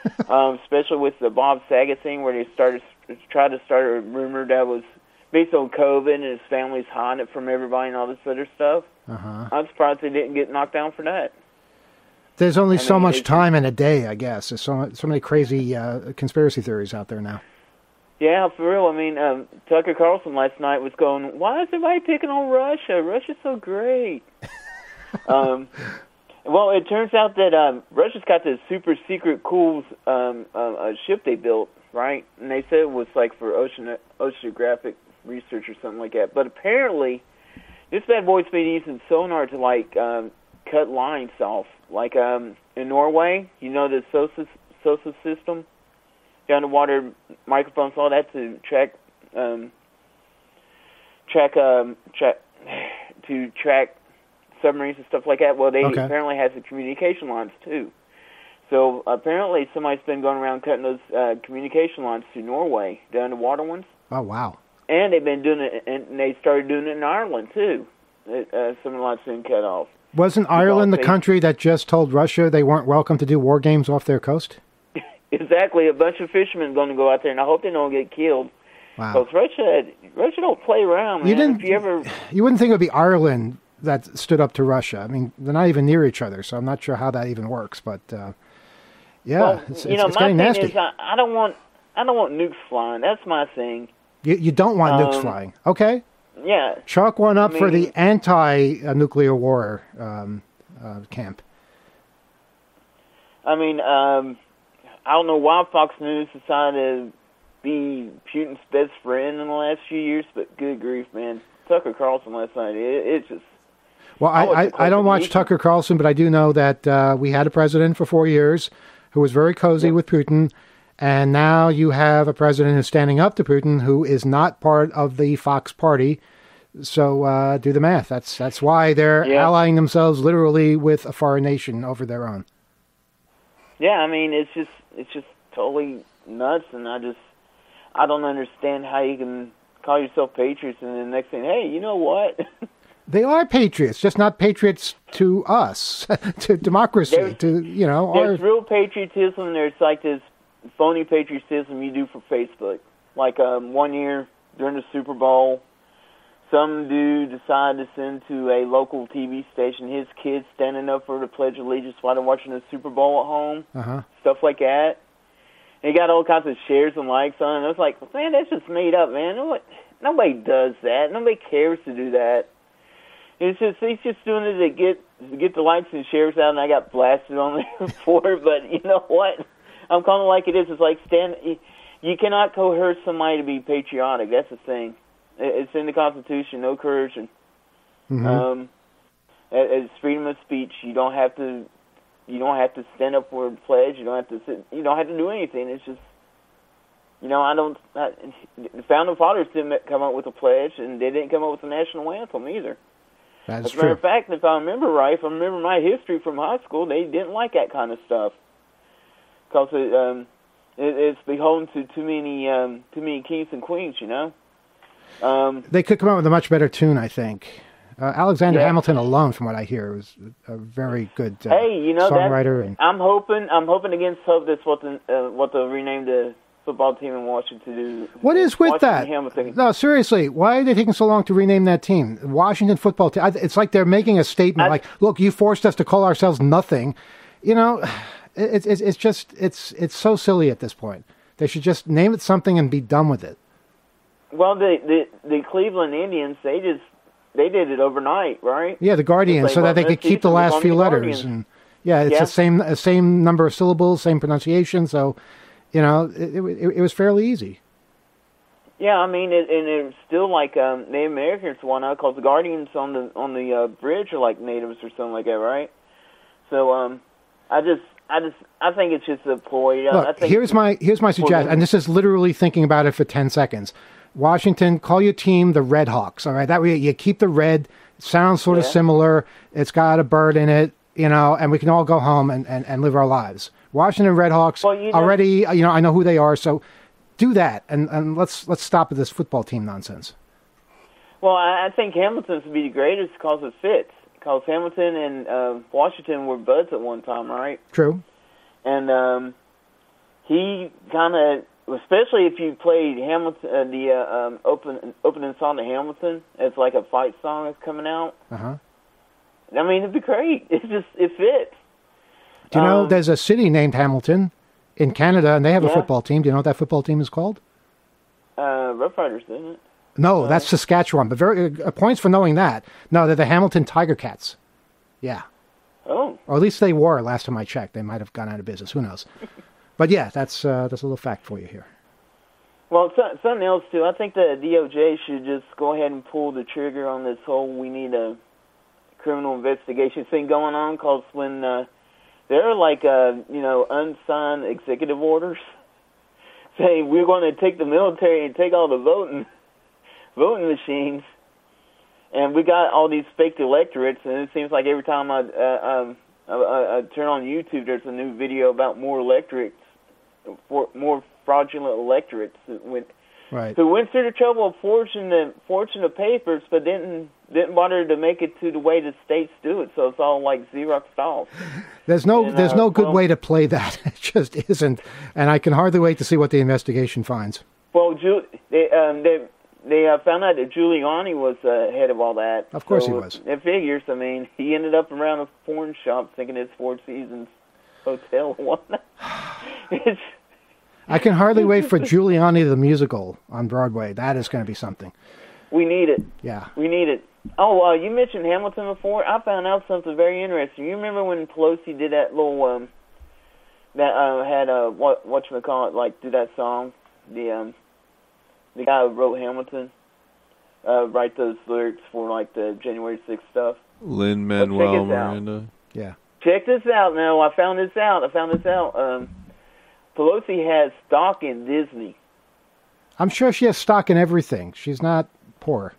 [SPEAKER 9] um, especially with the Bob Saget thing, where they started tried to start a rumor that was based on COVID and his family's hiding it from everybody and all this other stuff.
[SPEAKER 1] Uh-huh.
[SPEAKER 9] I'm surprised they didn't get knocked down for that.
[SPEAKER 1] There's only
[SPEAKER 9] I
[SPEAKER 1] so
[SPEAKER 9] mean,
[SPEAKER 1] much
[SPEAKER 9] it's-
[SPEAKER 1] time in a day, I guess. There's so, so many crazy uh, conspiracy theories out there now.
[SPEAKER 9] Yeah, for real. I mean, um, Tucker Carlson last night was going, why is everybody picking on Russia? Russia's so great. um, well, it turns out that um, Russia's got this super secret cool um, uh, uh, ship they built, right? And they said it was like for ocean oceanographic research or something like that. But apparently, this bad boy's been using sonar to, like, um, cut lines off. Like um, in Norway, you know the SOSA, SOSA system? The underwater microphones, all that to track, um, track, um, track, to track submarines and stuff like that. Well, they
[SPEAKER 1] Okay.
[SPEAKER 9] apparently has the communication lines too. So apparently, somebody's been going around cutting those uh, communication lines to Norway, the underwater ones,
[SPEAKER 1] Oh, wow.
[SPEAKER 9] and they've been doing it, and they started doing it in Ireland too. Uh, some of the lines been cut off.
[SPEAKER 1] Wasn't Ireland the
[SPEAKER 9] they-
[SPEAKER 1] country that just told Russia they weren't welcome to do war games off their coast?
[SPEAKER 9] Exactly, a bunch of fishermen going to go out there, and I hope they don't get killed.
[SPEAKER 1] Wow.
[SPEAKER 9] Because Russia, Russia don't play around, man.
[SPEAKER 1] You didn't-
[SPEAKER 9] If you ever,
[SPEAKER 1] You wouldn't think it would be Ireland that stood up to Russia. I mean, they're not even near each other, so I'm not sure how that even works. But uh, yeah,
[SPEAKER 9] well,
[SPEAKER 1] it's,
[SPEAKER 9] you
[SPEAKER 1] it's,
[SPEAKER 9] know,
[SPEAKER 1] it's
[SPEAKER 9] my
[SPEAKER 1] getting
[SPEAKER 9] thing
[SPEAKER 1] nasty.
[SPEAKER 9] is, I, I don't want, I don't want nukes flying. That's my thing.
[SPEAKER 1] You, you don't want nukes
[SPEAKER 9] um,
[SPEAKER 1] flying. Okay,
[SPEAKER 9] Yeah,
[SPEAKER 1] chalk one up
[SPEAKER 9] I
[SPEAKER 1] for the
[SPEAKER 9] mean-
[SPEAKER 1] anti-nuclear war um, uh, camp.
[SPEAKER 9] I mean, um, I don't know why Fox News decided to be Putin's best friend in the last few years, but good grief, man, Tucker Carlson last night, it, it's just.
[SPEAKER 1] Well, I,
[SPEAKER 9] was
[SPEAKER 1] I,
[SPEAKER 9] the
[SPEAKER 1] I don't watch
[SPEAKER 9] closest
[SPEAKER 1] Tucker Carlson, but I do know that uh, we had a president for four years who was very cozy with Putin, and now you have a president who's standing up to Putin who is not part of the Fox party. So uh, do the math. That's that's why they're
[SPEAKER 9] Yeah.
[SPEAKER 1] allying themselves literally with a foreign nation over their own.
[SPEAKER 9] Yeah, I mean, it's just it's just totally nuts, and I just I don't understand how you can call yourself patriots and then the next thing, hey, you know what?
[SPEAKER 1] They are patriots, just not patriots to us, to democracy,
[SPEAKER 9] There's-
[SPEAKER 1] to you know. Our,
[SPEAKER 9] There's real patriotism, and there's like this phony patriotism you do for Facebook. Like um, one year during the Super Bowl, some dude decided to send to a local T V station his kids standing up for the Pledge of Allegiance while they're watching the Super Bowl at home,
[SPEAKER 1] uh-huh.
[SPEAKER 9] stuff like that. And he got all kinds of shares and likes on it. And I was like, man, that's just made up, man. Nobody, nobody does that. Nobody cares to do that. It's just he's just doing it to get to get the likes and shares out, and I got blasted on there for it. But you know what? I'm calling it like it is. It's like stand. You cannot coerce somebody to be patriotic. That's the thing. It's in the Constitution. No coercion.
[SPEAKER 1] Mhm.
[SPEAKER 9] Um, it's freedom of speech. You don't have to. You don't have to stand up for a pledge. You don't have to. Sit, you don't have to do anything. It's just. You know, I don't. I, the founding fathers didn't come up with a pledge, and they didn't come up with a national anthem either.
[SPEAKER 1] That's
[SPEAKER 9] As a matter
[SPEAKER 1] true.
[SPEAKER 9] of fact, if I remember right, if I remember my history from high school, they didn't like that kind of stuff because it, um, it, it's beholden to too many um, too many kings and queens, you know. Um,
[SPEAKER 1] They could come out with a much better tune, I think. Uh, Alexander
[SPEAKER 9] Yeah.
[SPEAKER 1] Hamilton alone, from what I hear, was a very good uh,
[SPEAKER 9] hey, you know
[SPEAKER 1] songwriter.
[SPEAKER 9] that
[SPEAKER 1] And
[SPEAKER 9] I'm hoping I'm hoping against hope that's what the uh, what they'll rename the football team in Washington do.
[SPEAKER 1] what is with
[SPEAKER 9] Washington
[SPEAKER 1] that?
[SPEAKER 9] Hamilton.
[SPEAKER 1] No, seriously, why are they taking so long to rename that team? Washington football team. I- It's like they're making a statement,
[SPEAKER 9] I-
[SPEAKER 1] like, "Look, you forced us to call ourselves nothing." You know, it's it's it's just it's it's so silly at this point. They should just name it something and be done with it.
[SPEAKER 9] Well, the, the the Cleveland Indians, they just they did it overnight, right?
[SPEAKER 1] Yeah, the Guardians,
[SPEAKER 9] It's
[SPEAKER 1] so
[SPEAKER 9] like,
[SPEAKER 1] that they
[SPEAKER 9] well,
[SPEAKER 1] could
[SPEAKER 9] this
[SPEAKER 1] keep the
[SPEAKER 9] season we're
[SPEAKER 1] last
[SPEAKER 9] calling
[SPEAKER 1] few
[SPEAKER 9] the
[SPEAKER 1] letters.
[SPEAKER 9] Guardians.
[SPEAKER 1] And yeah, it's
[SPEAKER 9] Yeah.
[SPEAKER 1] the same uh, same number of syllables, same pronunciation. So, you know, it, it, it was fairly easy.
[SPEAKER 9] Yeah, I mean, it, and it's still like um, Native Americans one out because the Guardians on the on the uh, bridge are like natives or something like that, right? So, um, I just, I just, I think it's just a ploy. You know, I
[SPEAKER 1] Look,
[SPEAKER 9] think
[SPEAKER 1] here's my here's my suggestion, and this is literally thinking about it for ten seconds. Washington, call your team the Red Hawks. All right, that way you keep the red. Sounds sort of
[SPEAKER 9] Yeah.
[SPEAKER 1] similar. It's got a bird in it, you know, and we can all go home and, and, and live our lives. Washington Red Hawks
[SPEAKER 9] Well, you know-
[SPEAKER 1] already, you know, I know who they are, so do that, and, and let's let's stop with this football team nonsense.
[SPEAKER 9] Well, I, I think Hamilton's would be the greatest because it fits. Because Hamilton and uh, Washington were buds at one time, right?
[SPEAKER 1] True.
[SPEAKER 9] And um, he kind of, especially if you played Hamilton, uh, the uh, um, open opening song to Hamilton, it's like a fight song that's coming out.
[SPEAKER 1] Uh huh.
[SPEAKER 9] I mean, it'd be great. It just it fits.
[SPEAKER 1] Do you know
[SPEAKER 9] Um,
[SPEAKER 1] there's a city named Hamilton in Canada, and they have a
[SPEAKER 9] Yeah.
[SPEAKER 1] football team. Do you know what that football team is called?
[SPEAKER 9] Uh, Rough Riders, didn't it?
[SPEAKER 1] No, that's Saskatchewan. But very uh, points for knowing that. No, they're the Hamilton Tiger Cats. Yeah.
[SPEAKER 9] Oh.
[SPEAKER 1] Or at least they were last time I checked. They might have gone out of business. Who knows? But yeah, that's uh, that's a little fact for you here.
[SPEAKER 9] Well, so, something else too. I think the D O J should just go ahead and pull the trigger on this whole "we need a criminal investigation" thing going on. Because when uh, there are like uh, you know unsigned executive orders saying we're going to take the military and take all the voting voting machines, and we got all these fake electorates, and it seems like every time I uh, um, I, I, I turn on YouTube, there's a new video about more electorates, for, more fraudulent electorates that went,
[SPEAKER 1] Right.
[SPEAKER 9] who went through the trouble of forging the forging the papers, but didn't didn't bother to make it to the way the states do it. So it's all like Xeroxed off.
[SPEAKER 1] There's no
[SPEAKER 9] And,
[SPEAKER 1] there's
[SPEAKER 9] uh,
[SPEAKER 1] no good
[SPEAKER 9] well-
[SPEAKER 1] way to play that. It just isn't. And I can hardly wait to see what the investigation finds.
[SPEAKER 9] Well, Ju- they um, they they uh, found out that Giuliani was uh, head of all that.
[SPEAKER 1] Of course
[SPEAKER 9] so
[SPEAKER 1] he was.
[SPEAKER 9] It figures. I mean, he ended up around a porn shop thinking it's Four Seasons Hotel. What? It's
[SPEAKER 1] I can hardly wait for Giuliani the musical on Broadway. That is going to be something.
[SPEAKER 9] we need it.
[SPEAKER 1] Yeah.
[SPEAKER 9] We need it. Oh, uh, you mentioned Hamilton before. I found out something very interesting. You remember when Pelosi did that little um that uh, had uh what whatchamacallit, like do that song? The um the guy who wrote Hamilton, uh, write those lyrics for like the January sixth stuff.
[SPEAKER 2] Lin
[SPEAKER 9] Well, check
[SPEAKER 2] Manuel
[SPEAKER 9] this out.
[SPEAKER 2] Miranda.
[SPEAKER 1] Yeah.
[SPEAKER 9] Check this out now. I found this out. I found this out. Um, Pelosi has stock in Disney.
[SPEAKER 1] I'm sure she has stock in everything. She's not poor.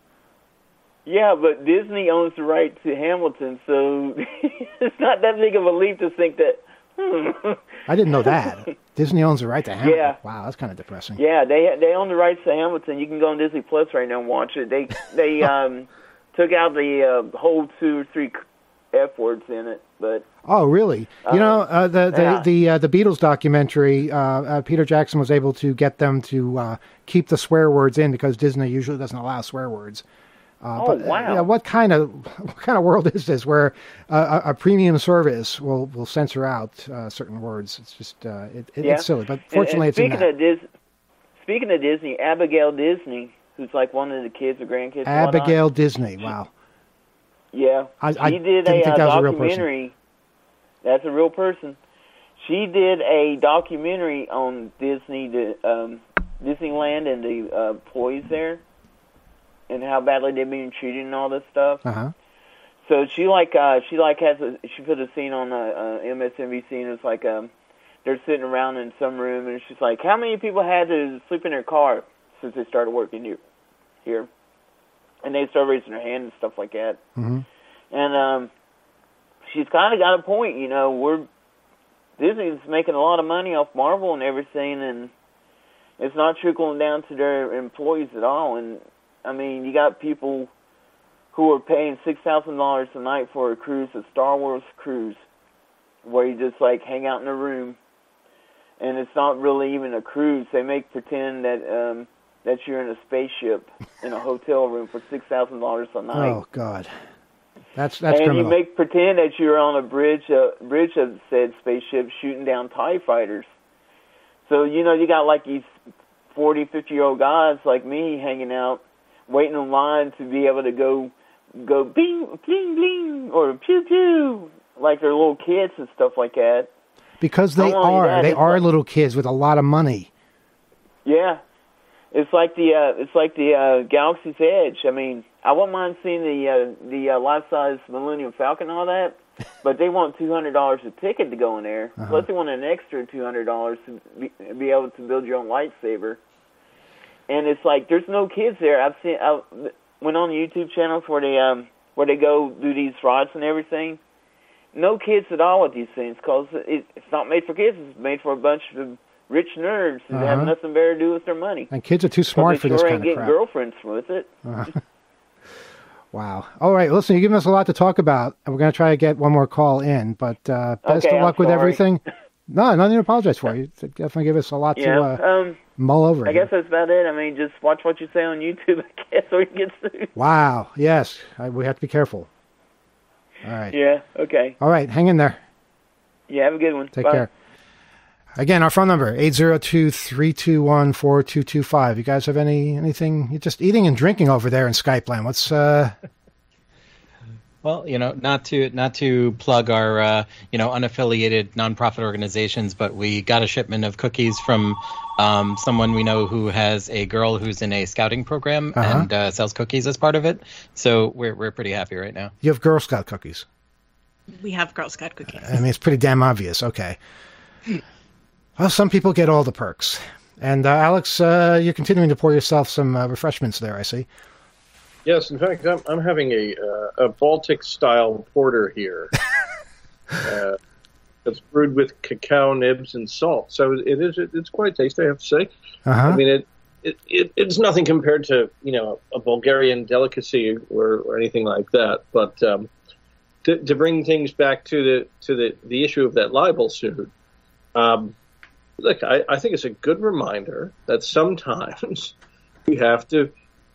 [SPEAKER 9] Yeah, but Disney owns the right to Hamilton, so it's not that big of a leap to think that. Hmm.
[SPEAKER 1] I didn't know that. Disney owns the right to Hamilton.
[SPEAKER 9] Yeah.
[SPEAKER 1] Wow, that's kind of depressing.
[SPEAKER 9] Yeah, they they own the rights to Hamilton. You can go on Disney Plus right now and watch it. They they um, took out the uh, whole two or three F words in it, but
[SPEAKER 1] Oh, really? You know, uh, the the
[SPEAKER 9] yeah.
[SPEAKER 1] the, uh, the Beatles documentary. Uh, uh, Peter Jackson was able to get them to uh, keep the swear words in because Disney usually doesn't allow swear words. Uh,
[SPEAKER 9] Oh,
[SPEAKER 1] but, uh,
[SPEAKER 9] wow.
[SPEAKER 1] yeah, what kind of what kind of world is this where uh, a, a premium service will, will censor out uh, certain words? It's just uh, it, it,
[SPEAKER 9] yeah.
[SPEAKER 1] it's silly. But
[SPEAKER 9] And-
[SPEAKER 1] fortunately,
[SPEAKER 9] and
[SPEAKER 1] it's in
[SPEAKER 9] speaking
[SPEAKER 1] that.
[SPEAKER 9] of Dis- speaking of Disney, Abigail Disney, who's like one of the kids or grandkids. and whatnot.
[SPEAKER 1] Abigail Disney. Wow.
[SPEAKER 9] Yeah,
[SPEAKER 1] I-
[SPEAKER 9] she
[SPEAKER 1] I
[SPEAKER 9] did
[SPEAKER 1] didn't
[SPEAKER 9] a
[SPEAKER 1] think
[SPEAKER 9] uh,
[SPEAKER 1] that was a real person.
[SPEAKER 9] documentary. That's a real person. She did a documentary on Disney, the um, Disneyland, and the uh, employees there, and how badly they're being treated and all this stuff.
[SPEAKER 1] Uh huh.
[SPEAKER 9] So she like uh, she like has a, she put a scene on uh, uh, M S N B C, and it's like um, they're sitting around in some room, and she's like, "How many people had to sleep in their car since they started working here?" Here, and they start raising their hand and stuff like that.
[SPEAKER 1] hmm
[SPEAKER 9] And um, she's kind of got a point, you know. We're Disney's making a lot of money off Marvel and everything, and it's not trickling down to their employees at all. And I mean, you got people who are paying six thousand dollars a night for a cruise, a Star Wars cruise, where you just like hang out in a room, and it's not really even a cruise. They make pretend that um, that you're in a spaceship in a hotel room for six thousand dollars a night.
[SPEAKER 1] Oh God. That's that's
[SPEAKER 9] and
[SPEAKER 1] criminal.
[SPEAKER 9] you make pretend that you're on a bridge, uh, bridge of said spaceship shooting down TIE fighters. So, you know, you got like these forty, fifty-year-old guys like me hanging out, waiting in line to be able to go, go bing, bling, bling, or pew, pew, like they're little kids and stuff like that.
[SPEAKER 1] Because they
[SPEAKER 9] Not only
[SPEAKER 1] are.
[SPEAKER 9] that,
[SPEAKER 1] They
[SPEAKER 9] it's
[SPEAKER 1] are
[SPEAKER 9] like-
[SPEAKER 1] little kids with a lot of money.
[SPEAKER 9] Yeah. It's like the uh, it's like the uh, Galaxy's Edge. I mean, I wouldn't mind seeing the uh, the uh, life-size Millennium Falcon and all that, but they want two hundred dollars a ticket to go in there.
[SPEAKER 1] Uh-huh.
[SPEAKER 9] Plus, they want an extra two hundred dollars to be, be able to build your own lightsaber. And it's like there's no kids there. I've seen I went on YouTube channels where they um where they go do these rides and everything. No kids at all with these things because it, it's not made for kids. It's made for a bunch of rich nerds who
[SPEAKER 1] Uh-huh.
[SPEAKER 9] have nothing better to do with their money.
[SPEAKER 1] And kids are too smart
[SPEAKER 9] But
[SPEAKER 1] for
[SPEAKER 9] they
[SPEAKER 1] this
[SPEAKER 9] sure
[SPEAKER 1] kind
[SPEAKER 9] ain't
[SPEAKER 1] of
[SPEAKER 9] getting
[SPEAKER 1] crap.
[SPEAKER 9] girlfriends with it.
[SPEAKER 1] Uh-huh. Wow. All right. Listen, you're giving us a lot to talk about, and we're going to try to get one more call in. But uh, best
[SPEAKER 9] Okay,
[SPEAKER 1] of luck
[SPEAKER 9] I'm
[SPEAKER 1] with
[SPEAKER 9] sorry.
[SPEAKER 1] everything. No, nothing to apologize for. You definitely give us a lot
[SPEAKER 9] Yeah.
[SPEAKER 1] to uh,
[SPEAKER 9] um,
[SPEAKER 1] mull over.
[SPEAKER 9] I
[SPEAKER 1] here.
[SPEAKER 9] guess that's about it. I mean, just watch what you say on YouTube, I guess, or you get sued.
[SPEAKER 1] Wow. Yes, I, we have to be careful. All right.
[SPEAKER 9] Yeah. Okay.
[SPEAKER 1] All right. Hang in there.
[SPEAKER 9] Yeah. Have a good one.
[SPEAKER 1] Take
[SPEAKER 9] Bye.
[SPEAKER 1] care. Again, our phone number, eight zero two, three two one, four two two five. You guys have any anything? You're just eating and drinking over there in Skype land. What's... uh
[SPEAKER 3] Well, you know, not to not to plug our uh, you know unaffiliated nonprofit organizations, but we got a shipment of cookies from um, someone we know who has a girl who's in a scouting program
[SPEAKER 1] Uh-huh.
[SPEAKER 3] and uh, sells cookies as part of it. So we're we're pretty happy right now.
[SPEAKER 1] You have Girl Scout cookies.
[SPEAKER 6] We have Girl Scout cookies.
[SPEAKER 1] I mean, it's pretty damn obvious. Okay. Well, some people get all the perks. And uh, Alex, uh, you're continuing to pour yourself some uh, refreshments there, I see.
[SPEAKER 4] Yes, in fact, I'm, I'm having a uh, a Baltic-style porter here. uh, it's brewed with cacao nibs and salt, so it is it's quite tasty, I have to say.
[SPEAKER 1] Uh-huh.
[SPEAKER 4] I mean, it, it, it it's nothing compared to you know a Bulgarian delicacy or, or anything like that. But um, to, to bring things back to the to the, the issue of that libel suit, um, look, I, I think it's a good reminder that sometimes we have to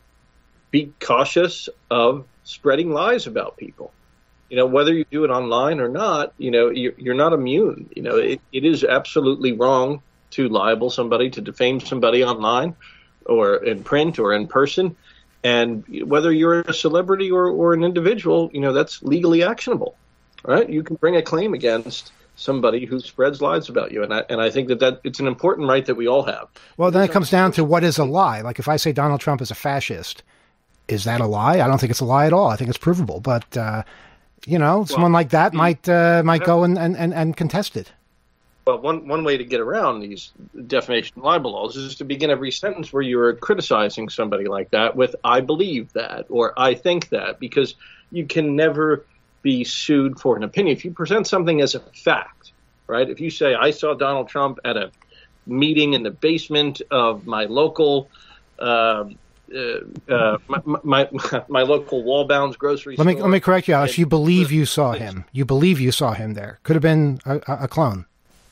[SPEAKER 4] be cautious of spreading lies about people. You know, whether you do it online or not, you know, you're, you're not immune. You know, it, it is absolutely wrong to libel somebody, to defame somebody online or in print or in person. And whether you're a celebrity or, or an individual, you know, that's legally actionable, right? You can bring a claim against somebody who spreads lies about you. And I, and I think that, that it's an important right that we all have.
[SPEAKER 1] Well, then it comes down to what is a lie. Like if I say Donald Trump is a fascist, is that a lie? I don't think it's a lie at all. I think it's provable. But, uh, you know, someone like that might uh, might go and, and, and, and contest it.
[SPEAKER 4] Well, one, one way to get around these defamation and libel laws is to begin every sentence where you're criticizing somebody like that with, I believe that, or I think that, because you can never be sued for an opinion. If you present something as a fact, right? If you say, I saw Donald Trump at a meeting in the basement of my local uh, Uh, uh, my, my my local Wallbounds grocery
[SPEAKER 1] Let me
[SPEAKER 4] store.
[SPEAKER 1] let me correct you, Alex. You believe you saw him. You believe you saw him there. Could have been a, a clone.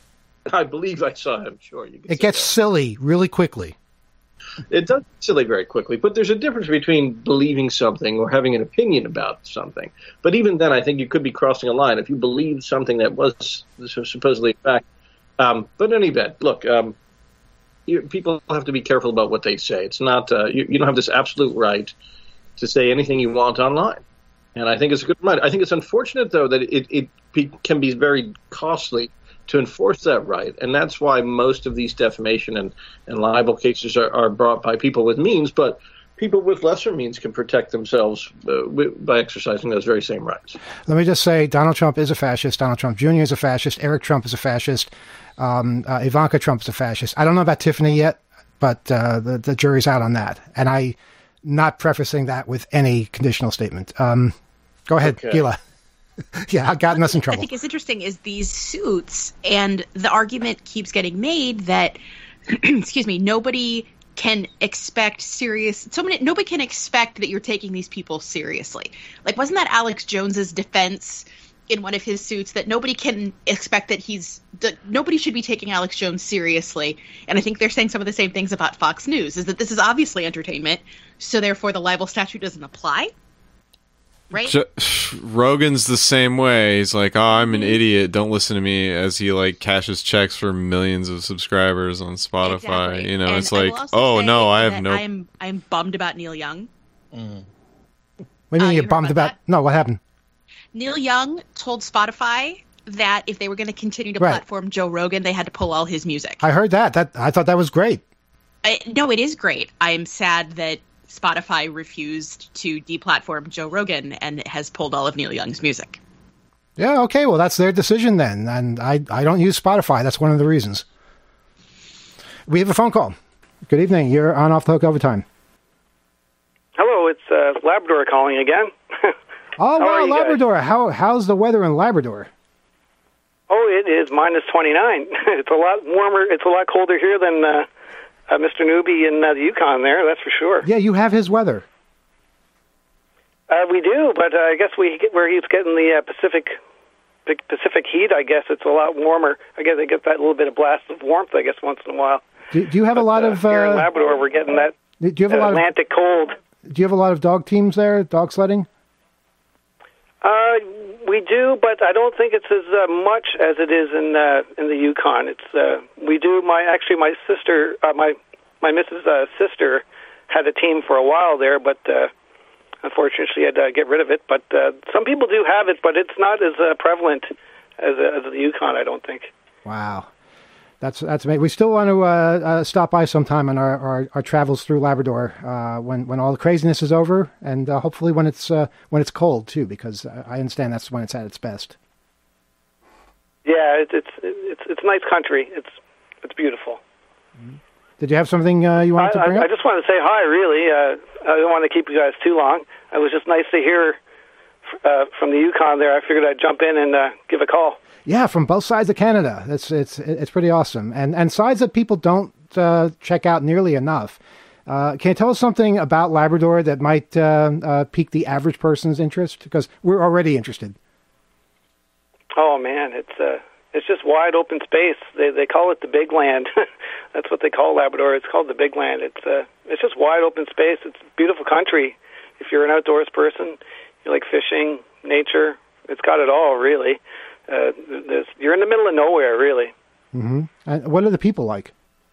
[SPEAKER 4] I believe I saw him. Sure, you can
[SPEAKER 1] It gets
[SPEAKER 4] that.
[SPEAKER 1] silly really quickly.
[SPEAKER 4] It does get silly very quickly, but there's a difference between believing something or having an opinion about something. But even then, I think you could be crossing a line if you believe something that was supposedly a fact. Um, but in any event, look. Um, You, people have to be careful about what they say. It's not uh, you, you don't have this absolute right to say anything you want online, and I think it's a good reminder. I think it's unfortunate though that it it be, can be very costly to enforce that right, and that's why most of these defamation and, and libel cases are, are brought by people with means, but people with lesser means can protect themselves uh, by exercising those very same rights.
[SPEAKER 1] Let me just say, Donald Trump is a fascist. Donald Trump Junior is a fascist. Eric Trump is a fascist. Um, uh, Ivanka Trump is a fascist. I don't know about Tiffany yet, but uh, the, the jury's out on that. And I not prefacing that with any conditional statement. Um, go ahead,
[SPEAKER 4] Okay.
[SPEAKER 1] Gila. Yeah, I've gotten us in
[SPEAKER 6] I
[SPEAKER 1] trouble.
[SPEAKER 6] think is interesting is these suits, and the argument keeps getting made that, excuse me, nobody can expect serious. So many, nobody can expect that you're taking these people seriously. Like, wasn't that Alex Jones's defense in one of his suits that nobody can expect that he's that nobody should be taking Alex Jones seriously? And I think they're saying some of the same things about Fox News. Is that this is obviously entertainment, so therefore the libel statute doesn't apply. Right?
[SPEAKER 2] Jo- Rogan's the same way. He's like, "Oh, I'm an idiot. Don't listen to me." As he like cashes checks for millions of subscribers on Spotify.
[SPEAKER 6] Exactly.
[SPEAKER 2] You know,
[SPEAKER 6] And
[SPEAKER 2] it's
[SPEAKER 6] I will
[SPEAKER 2] like,
[SPEAKER 6] also
[SPEAKER 2] "Oh
[SPEAKER 6] say
[SPEAKER 2] no, I have
[SPEAKER 6] that
[SPEAKER 2] no."
[SPEAKER 6] I'm I'm bummed about Neil Young.
[SPEAKER 3] Mm.
[SPEAKER 1] What do you mean
[SPEAKER 6] Uh,
[SPEAKER 1] you're
[SPEAKER 6] you heard
[SPEAKER 1] bummed
[SPEAKER 6] about
[SPEAKER 1] about? No, what happened?
[SPEAKER 6] Neil Young told Spotify that if they were going to continue to
[SPEAKER 1] Right.
[SPEAKER 6] platform Joe Rogan, they had to pull all his music.
[SPEAKER 1] I heard that. That I thought that was great.
[SPEAKER 6] I, no, it is great. I am sad that Spotify refused to deplatform Joe Rogan and has pulled all of Neil Young's music.
[SPEAKER 1] Yeah, okay, well, that's their decision then. And I, I don't use Spotify. That's one of the reasons. We have a phone call. Good evening. You're on Off the Hook Overtime.
[SPEAKER 10] Hello, it's uh, Labrador calling again.
[SPEAKER 1] Oh,
[SPEAKER 10] How
[SPEAKER 1] wow,
[SPEAKER 10] are you guys?
[SPEAKER 1] Labrador. How How's the weather in Labrador?
[SPEAKER 10] Oh, it is minus twenty-nine. It's a lot warmer. It's a lot colder here than uh, uh, Mister Newby in uh, the Yukon there, that's for sure.
[SPEAKER 1] Yeah, you have his weather.
[SPEAKER 10] Uh, we do, but uh, I guess we get where he's getting the uh, Pacific Pacific heat, I guess it's a lot warmer. I guess they get that little bit of blast of warmth, I guess, once in a while.
[SPEAKER 1] Do, do you have
[SPEAKER 10] but,
[SPEAKER 1] a lot
[SPEAKER 10] uh,
[SPEAKER 1] of
[SPEAKER 10] here in
[SPEAKER 1] uh,
[SPEAKER 10] Labrador? We're getting that,
[SPEAKER 1] do you have
[SPEAKER 10] that
[SPEAKER 1] a lot
[SPEAKER 10] Atlantic
[SPEAKER 1] of,
[SPEAKER 10] cold.
[SPEAKER 1] Do you have a lot of dog teams there, dog sledding?
[SPEAKER 10] Uh, we do, but I don't think it's as uh, much as it is in uh, in the Yukon. It's uh, we do. My actually, my sister, uh, my my Missus Uh, sister, had a team for a while there, but uh, unfortunately, she had to get rid of it. But uh, some people do have it, but it's not as uh, prevalent as uh, as the Yukon, I don't think.
[SPEAKER 1] Wow. That's that's amazing. We still want to uh, uh, stop by sometime on our, our, our travels through Labrador uh, when when all the craziness is over, and uh, hopefully when it's uh, when it's cold too, because I understand that's when it's at its best.
[SPEAKER 10] Yeah, it, it's it's it's nice country. It's it's beautiful.
[SPEAKER 1] Did you have something uh, you wanted
[SPEAKER 10] I,
[SPEAKER 1] to bring
[SPEAKER 10] I,
[SPEAKER 1] up?
[SPEAKER 10] I just wanted to say hi. Really, uh, I don't want to keep you guys too long. It was just nice to hear uh, from the Yukon there. I figured I'd jump in and uh, give a call.
[SPEAKER 1] Yeah, from both sides of Canada. It's it's it's pretty awesome, and and sides that people don't uh, check out nearly enough. Uh, can you tell us something about Labrador that might uh, uh, pique the average person's interest? Because we're already interested.
[SPEAKER 10] Oh man, it's uh, it's just wide open space. They they call it the Big Land. That's what they call Labrador. It's called the Big Land. It's uh, it's just wide open space. It's a beautiful country. If you're an outdoors person, you like fishing, nature. It's got it all, really. Uh, you're in the middle of nowhere, really.
[SPEAKER 1] Mm-hmm. And what are the people like?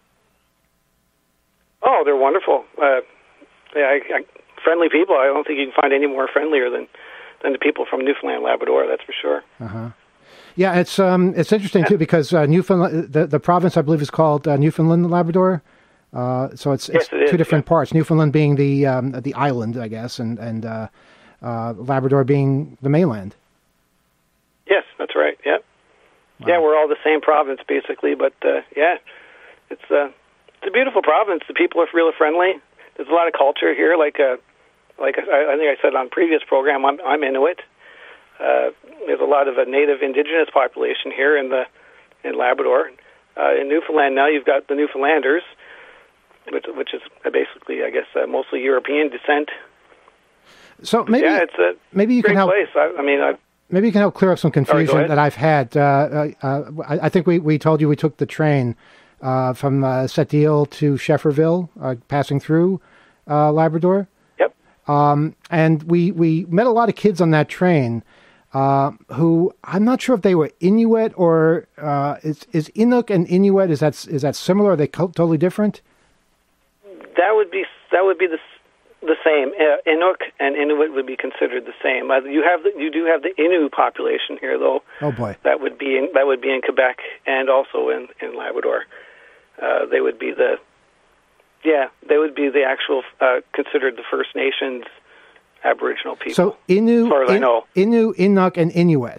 [SPEAKER 10] Oh, they're wonderful. Uh, yeah, I, I, friendly people. I don't think you can find any more friendlier than, than the people from Newfoundland, Labrador. That's for sure.
[SPEAKER 1] Uh-huh. Yeah, it's um, it's interesting too because uh, Newfoundland, the the province I believe is called uh, Newfoundland and Labrador. Uh, so it's,
[SPEAKER 10] yes,
[SPEAKER 1] it's
[SPEAKER 10] it
[SPEAKER 1] two
[SPEAKER 10] is,
[SPEAKER 1] different
[SPEAKER 10] yeah.
[SPEAKER 1] parts. Newfoundland being the um, the island, I guess, and and uh, uh, Labrador being the mainland.
[SPEAKER 10] Yes, that's right. Yeah,
[SPEAKER 1] Wow.
[SPEAKER 10] yeah, we're all the same province basically, but uh, yeah, it's uh, it's a beautiful province. The people are really friendly. There's a lot of culture here. Like uh, like I, I think I said on previous program, I'm I'm Inuit. Uh, there's a lot of a native indigenous population here in the in Labrador. Uh, in Newfoundland now, you've got the Newfoundlanders, which which is basically, I guess, uh, mostly European descent.
[SPEAKER 1] So maybe
[SPEAKER 10] yeah, it's a
[SPEAKER 1] maybe you
[SPEAKER 10] great
[SPEAKER 1] can help.
[SPEAKER 10] place. I, I mean, I.
[SPEAKER 1] Maybe you can help clear up some confusion
[SPEAKER 10] ahead.
[SPEAKER 1] that I've had. Uh, uh, I, I think we, we told you we took the train uh, from uh, Sept-Îles to Schefferville, uh, passing through uh, Labrador.
[SPEAKER 10] Yep.
[SPEAKER 1] Um, and we, we met a lot of kids on that train uh, who I'm not sure if they were Inuit or uh, is is Inuk and Inuit is that is that similar? Are they co- totally different?
[SPEAKER 10] That would be that would be the the same. Uh, Inuk and Inuit would be considered the same. Uh, you have the, you do have the Innu population here, though.
[SPEAKER 1] Oh boy.
[SPEAKER 10] That would be in, that would be in Quebec and also in in Labrador. Uh, they would be the yeah they would be the actual uh, considered the First Nations Aboriginal people.
[SPEAKER 1] So Innu,
[SPEAKER 10] as far as I
[SPEAKER 1] In-
[SPEAKER 10] know,
[SPEAKER 1] Innu, Inuk, and Inuit.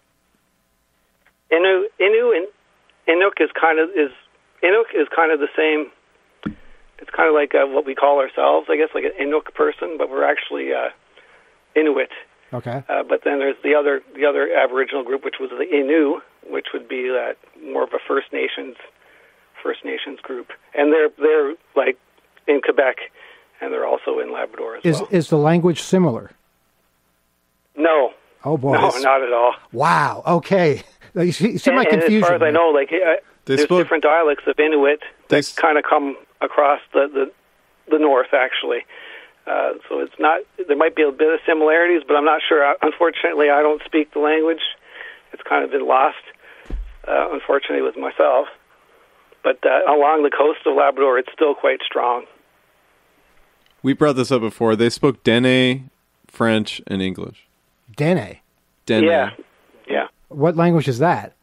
[SPEAKER 10] Innu Innu and Inuk is kind of is Inuk is kind of the same. It's kind of like uh, what we call ourselves, I guess, like an Inuk person, but we're actually uh, Inuit.
[SPEAKER 1] Okay.
[SPEAKER 10] Uh, but then there's the other the other Aboriginal group, which was the Innu, which would be uh, more of a First Nations First Nations group, and they're they're like in Quebec, and they're also in Labrador as
[SPEAKER 1] Is
[SPEAKER 10] well.
[SPEAKER 1] is the language similar?
[SPEAKER 10] No,
[SPEAKER 1] Oh boy.
[SPEAKER 10] no, not at all.
[SPEAKER 1] Wow. Okay. You see, you see my
[SPEAKER 10] and,
[SPEAKER 1] confusion.
[SPEAKER 10] And as far as I know, like uh,
[SPEAKER 2] They
[SPEAKER 10] there's
[SPEAKER 2] spoke-
[SPEAKER 10] different dialects of Inuit
[SPEAKER 2] They
[SPEAKER 10] that
[SPEAKER 2] s-
[SPEAKER 10] kind of come across the, the the north, actually. Uh, so it's not. There might be a bit of similarities, but I'm not sure. I, unfortunately, I don't speak the language. It's kind of been lost, uh, unfortunately, with myself. But uh, along the coast of Labrador, it's still quite strong.
[SPEAKER 2] We brought this up before. They spoke Dene, French, and English.
[SPEAKER 1] Dene.
[SPEAKER 2] Dene.
[SPEAKER 10] Yeah, yeah.
[SPEAKER 1] What language is that?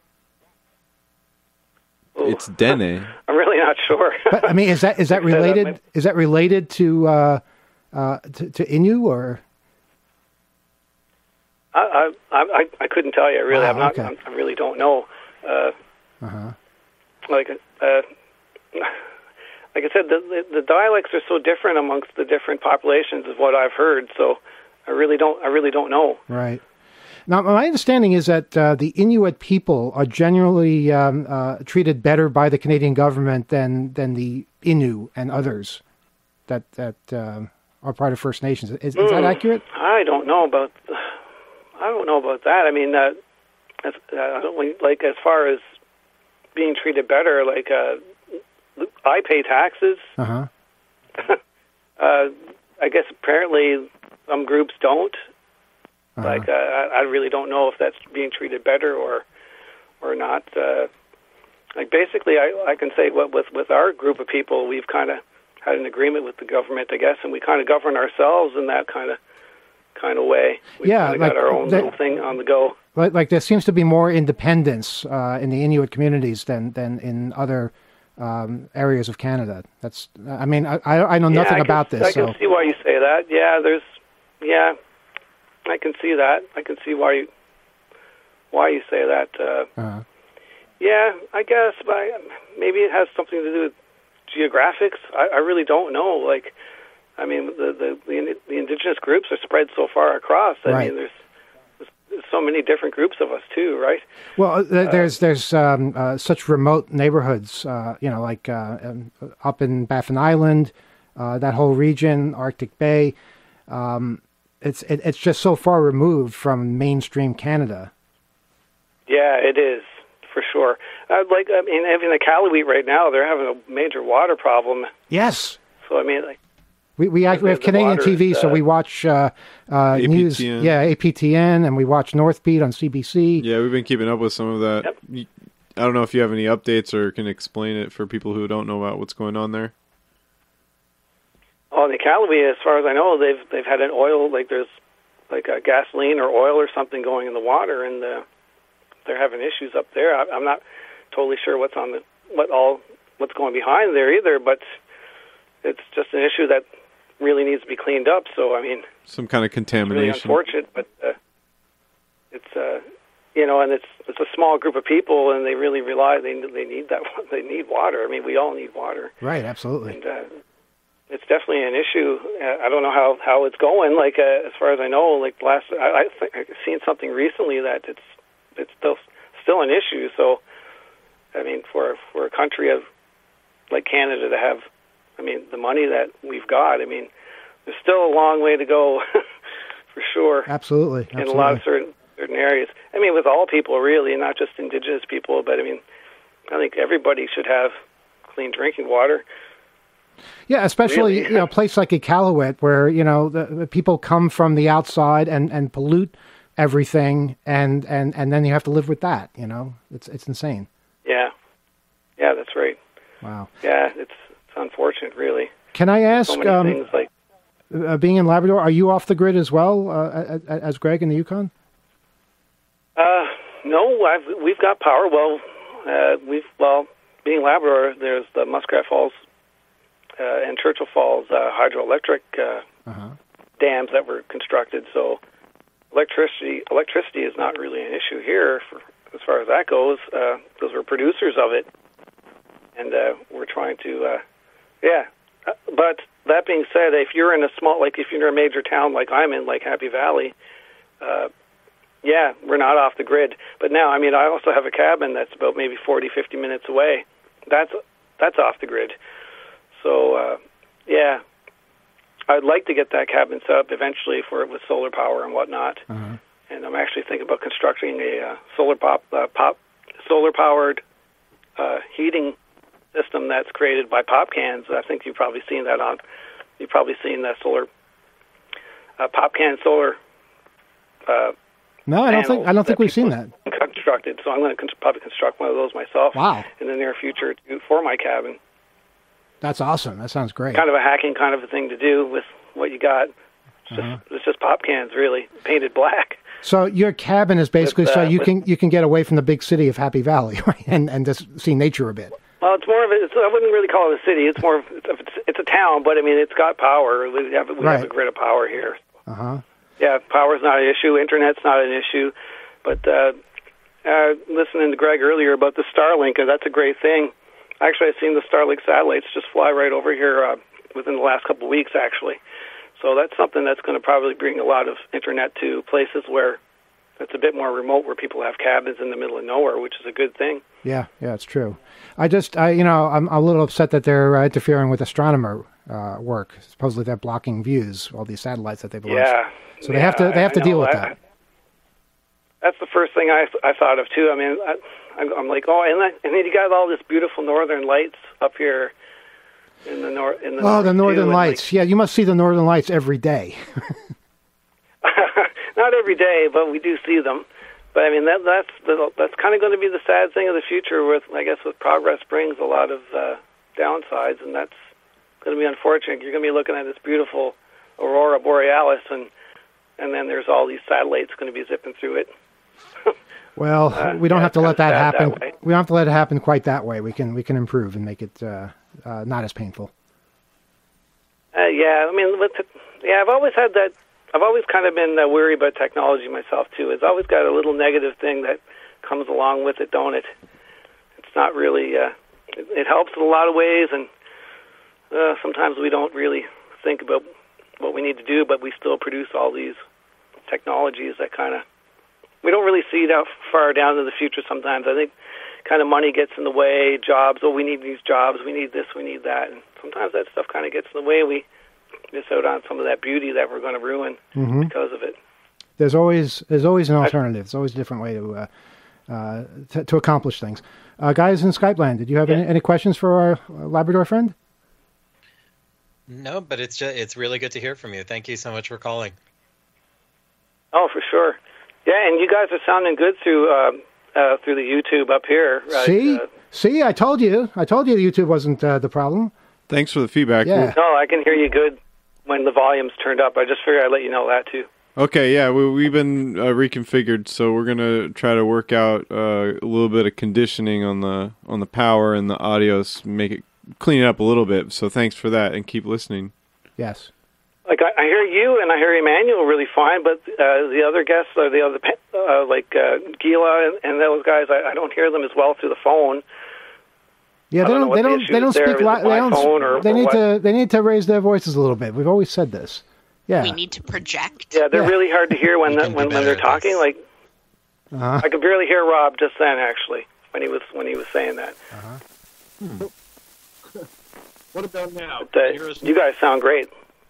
[SPEAKER 2] It's Dene.
[SPEAKER 10] I'm really not sure.
[SPEAKER 1] But, I mean, is that is that
[SPEAKER 10] Like I said,
[SPEAKER 1] related?
[SPEAKER 10] I'm-
[SPEAKER 1] Is that related to uh, uh, to, to Innu or?
[SPEAKER 10] I, I, I, I couldn't tell you. Really,
[SPEAKER 1] Wow,
[SPEAKER 10] I'm not.
[SPEAKER 1] okay.
[SPEAKER 10] I'm, I really don't know. Uh,
[SPEAKER 1] Uh-huh.
[SPEAKER 10] like, uh, like I said, the, the the dialects are so different amongst the different populations, is what I've heard. So, I really don't. I really don't know.
[SPEAKER 1] Right. Now, my understanding is that uh, the Inuit people are generally um, uh, treated better by the Canadian government than than the Innu and others that that uh, are part of First Nations. Is, is that
[SPEAKER 10] Mm,
[SPEAKER 1] accurate?
[SPEAKER 10] I don't know about. I don't know about that. I mean, uh, as, uh, like as far as being treated better, like uh, I pay taxes.
[SPEAKER 1] Uh-huh.
[SPEAKER 10] uh, I guess apparently some groups don't.
[SPEAKER 1] Uh-huh.
[SPEAKER 10] Like uh, I, I really don't know if that's being treated better or or not. Uh, like basically, I, I can say what with with our group of people, we've kind of had an agreement with the government, I guess, and we kind of govern ourselves in that kind of kind of way. We've
[SPEAKER 1] Yeah,
[SPEAKER 10] kind of
[SPEAKER 1] like
[SPEAKER 10] got our own
[SPEAKER 1] the-
[SPEAKER 10] little thing on the go.
[SPEAKER 1] Like, like there seems to be more independence uh, in the Inuit communities than than in other um, areas of Canada. That's, I mean, I I I know
[SPEAKER 10] Yeah,
[SPEAKER 1] nothing
[SPEAKER 10] I can,
[SPEAKER 1] about this.
[SPEAKER 10] I can
[SPEAKER 1] so
[SPEAKER 10] see why you say that. Yeah, there's, yeah, I can see that. I can see why you why you say that. Uh,
[SPEAKER 1] uh,
[SPEAKER 10] yeah, I guess, but I, maybe it has something to do with geographics. I, I really don't know. Like, I mean, the, the the the indigenous groups are spread so far across. I
[SPEAKER 1] Right.
[SPEAKER 10] mean, there's, there's so many different groups of us too, right?
[SPEAKER 1] well, uh, th- there's there's um, uh, such remote neighborhoods, uh, you know, like uh, um, up in Baffin Island, uh, that whole region, Arctic Bay. Um, it's it, it's just so far removed from mainstream Canada.
[SPEAKER 10] Yeah, it is for sure. Uh, like, I mean, even the Iqaluit right now, they're having a major water problem.
[SPEAKER 1] Yes.
[SPEAKER 10] So I mean, like.
[SPEAKER 1] We we, act, we have
[SPEAKER 10] The
[SPEAKER 1] Canadian
[SPEAKER 10] water
[SPEAKER 1] T V,
[SPEAKER 10] is,
[SPEAKER 1] so
[SPEAKER 10] uh,
[SPEAKER 1] we watch uh, uh, news.
[SPEAKER 2] A P T N.
[SPEAKER 1] Yeah, A P T N, and we watch North Beat on C B C.
[SPEAKER 2] Yeah, we've been keeping up with some of that.
[SPEAKER 10] Yep.
[SPEAKER 2] You- I don't know if you have any updates or can explain it for people who don't know about what's going on there.
[SPEAKER 10] Oh, the Iqaluit, as far as I know, they've they've had an oil, like there's like a gasoline or oil or something going in the water, and uh, they're having issues up there. I, I'm not totally sure what's on the what all what's going behind there either, but it's just an issue that really needs to be cleaned up. So I mean,
[SPEAKER 2] Some kind of
[SPEAKER 10] it's really
[SPEAKER 2] contamination.
[SPEAKER 10] unfortunate, but uh, it's uh, you know, and it's it's a small group of people, and they really rely they they need that they need water. I mean, we all need water.
[SPEAKER 1] Right, absolutely.
[SPEAKER 10] And uh, it's definitely an issue. Uh, I don't know how, how it's going. Like uh, as far as I know, like last I, I think I've seen something recently that it's it's still still an issue. So I mean, for for a country of like Canada to have, I mean, the money that we've got, I mean, there's still a long way to go for sure.
[SPEAKER 1] Absolutely,
[SPEAKER 10] In
[SPEAKER 1] absolutely.
[SPEAKER 10] a lot of certain certain areas. I mean, with all people really, not just Indigenous people, but I mean, I think everybody should have clean drinking water.
[SPEAKER 1] Yeah, especially
[SPEAKER 10] Really?
[SPEAKER 1] you know, a place like Iqaluit, where you know the, the people come from the outside and, and pollute everything, and, and, and then you have to live with that. You know, it's it's insane.
[SPEAKER 10] Yeah, yeah, that's right.
[SPEAKER 1] Wow.
[SPEAKER 10] Yeah, it's it's unfortunate, really.
[SPEAKER 1] Can I ask,
[SPEAKER 10] So many
[SPEAKER 1] um,
[SPEAKER 10] things like
[SPEAKER 1] uh, being in Labrador, are you off the grid as well uh, a- a- as Greg in the Yukon?
[SPEAKER 10] uh, no, I've, we've got power. Well, uh, we've well, being Labrador, there's the Muskrat Falls uh, and Churchill Falls uh, hydroelectric uh,
[SPEAKER 1] Uh-huh.
[SPEAKER 10] dams that were constructed. So electricity electricity is not really an issue here for, as far as that goes. Uh, those were producers of it, and uh, we're trying to, uh, yeah. Uh, But that being said, if you're in a small, like if you're in a major town like I'm in, like Happy Valley, uh, yeah, we're not off the grid. But now, I mean, I also have a cabin that's about maybe forty, fifty minutes away. That's that's off the grid. So, uh, yeah, I'd like to get that cabin set up eventually for it with solar power and whatnot.
[SPEAKER 1] Uh-huh.
[SPEAKER 10] And I'm actually thinking about constructing a uh, solar pop, uh, pop, solar powered uh, heating system that's created by pop cans. I think you've probably seen that on. You've probably seen that solar uh, pop can solar. Uh,
[SPEAKER 1] No, I don't think I don't think we've seen that.
[SPEAKER 10] constructed. So I'm going to con- probably construct one of those myself.
[SPEAKER 1] Wow.
[SPEAKER 10] In the near future to, for my cabin.
[SPEAKER 1] That's awesome. That sounds great.
[SPEAKER 10] Kind of a hacking kind of a thing to do with what you got. It's just,
[SPEAKER 1] Uh-huh.
[SPEAKER 10] it's just pop cans, really, painted black.
[SPEAKER 1] So your cabin is basically
[SPEAKER 10] With,
[SPEAKER 1] so
[SPEAKER 10] uh,
[SPEAKER 1] you
[SPEAKER 10] with-
[SPEAKER 1] can you can get away from the big city of Happy Valley, right? and and just see nature a bit.
[SPEAKER 10] Well, it's more of a, it's, I wouldn't really call it a city. It's more of, it's, it's, it's a town, but I mean, it's got power. We have, we
[SPEAKER 1] Right.
[SPEAKER 10] have a grid of power here.
[SPEAKER 1] Uh huh.
[SPEAKER 10] Yeah, power's not an issue. Internet's not an issue. But uh, uh, listening to Greg earlier about the Starlink, uh, that's a great thing. Actually, I've seen the Starlink satellites just fly right over here uh, within the last couple of weeks, actually. So that's something that's going to probably bring a lot of internet to places where it's a bit more remote, where people have cabins in the middle of nowhere, which is a good thing.
[SPEAKER 1] Yeah, yeah, it's true. I just, I, you know, I'm a little upset that they're uh, interfering with astronomer uh, work. Supposedly they're blocking views, all these satellites that they've launched.
[SPEAKER 10] Yeah.
[SPEAKER 1] So they have to, they have to
[SPEAKER 10] I
[SPEAKER 1] deal
[SPEAKER 10] know.
[SPEAKER 1] with
[SPEAKER 10] I-
[SPEAKER 1] that.
[SPEAKER 10] that's the first thing I I thought of too. I mean, I, I'm like, oh, and then, and then you got all this beautiful northern lights up here in the north. In the
[SPEAKER 1] oh,
[SPEAKER 10] north
[SPEAKER 1] the northern
[SPEAKER 10] too,
[SPEAKER 1] lights.
[SPEAKER 10] Like,
[SPEAKER 1] yeah, you must see the northern lights every day.
[SPEAKER 10] not every day, but we do see them. But I mean, that that's the, that's kind of going to be the sad thing of the future. With I guess with progress brings a lot of uh, downsides, and that's going to be unfortunate. You're going to be looking at this beautiful aurora borealis, and and then there's all these satellites going to be zipping through it.
[SPEAKER 1] Well,
[SPEAKER 10] uh,
[SPEAKER 1] we don't
[SPEAKER 10] yeah,
[SPEAKER 1] have to let that happen.
[SPEAKER 10] That
[SPEAKER 1] we don't have to let it happen quite that way. We can we can improve and make it uh, uh, not as painful.
[SPEAKER 10] Uh, yeah, I mean, with the, yeah, I've always had that. I've always kind of been uh, worried about technology myself too. It's always got a little negative thing that comes along with it, don't it? It's not really. Uh, it, it helps in a lot of ways, and uh, sometimes we don't really think about what we need to do, but we still produce all these technologies that kind of. We don't really see that far down in the future sometimes. I think kind of money gets in the way, jobs, oh, we need these jobs, we need this, we need that. And sometimes that stuff kind of gets in the way. We miss out on some of that beauty that we're going to ruin mm-hmm. because of it.
[SPEAKER 1] There's always there's always an alternative. There's always a different way to uh, uh, to, to accomplish things. Uh, guys in Skype land, did you have yeah. any, any questions for our Labrador friend?
[SPEAKER 3] No, but it's just, it's really good to hear from you. Thank you so much for calling.
[SPEAKER 10] Oh, for sure. Yeah, and you guys are sounding good through uh, uh, through the YouTube up here. Right?
[SPEAKER 1] See,
[SPEAKER 10] uh,
[SPEAKER 1] see, I told you, I told you the YouTube wasn't uh, the problem.
[SPEAKER 2] Thanks for the feedback.
[SPEAKER 1] Yeah.
[SPEAKER 10] No, I can hear you good when the volume's turned up. I just figured I'd let you know that too.
[SPEAKER 2] Okay, yeah, we, we've been uh, reconfigured, so we're gonna try to work out uh, a little bit of conditioning on the on the power and the audio, make it clean it up a little bit. So thanks for that, and keep listening.
[SPEAKER 1] Yes.
[SPEAKER 10] Like I, I hear you and I hear Emmanuel really fine, but uh, the other guests, or the other uh, like uh, Gila and, and those guys, I, I don't hear them as well through the phone.
[SPEAKER 1] Yeah, they don't. They don't. They don't speak. Li- they don't. They need to. They need to raise their voices a little bit. We've always said this. Yeah.
[SPEAKER 6] We need to project.
[SPEAKER 10] Yeah, they're
[SPEAKER 1] yeah.
[SPEAKER 10] really hard to hear when the, when when they're talking. Like, uh-huh. I could barely hear Rob just then, actually, when he was when he was saying that.
[SPEAKER 1] Uh-huh.
[SPEAKER 2] Hmm. What about now?
[SPEAKER 10] But, uh, you guys sound great.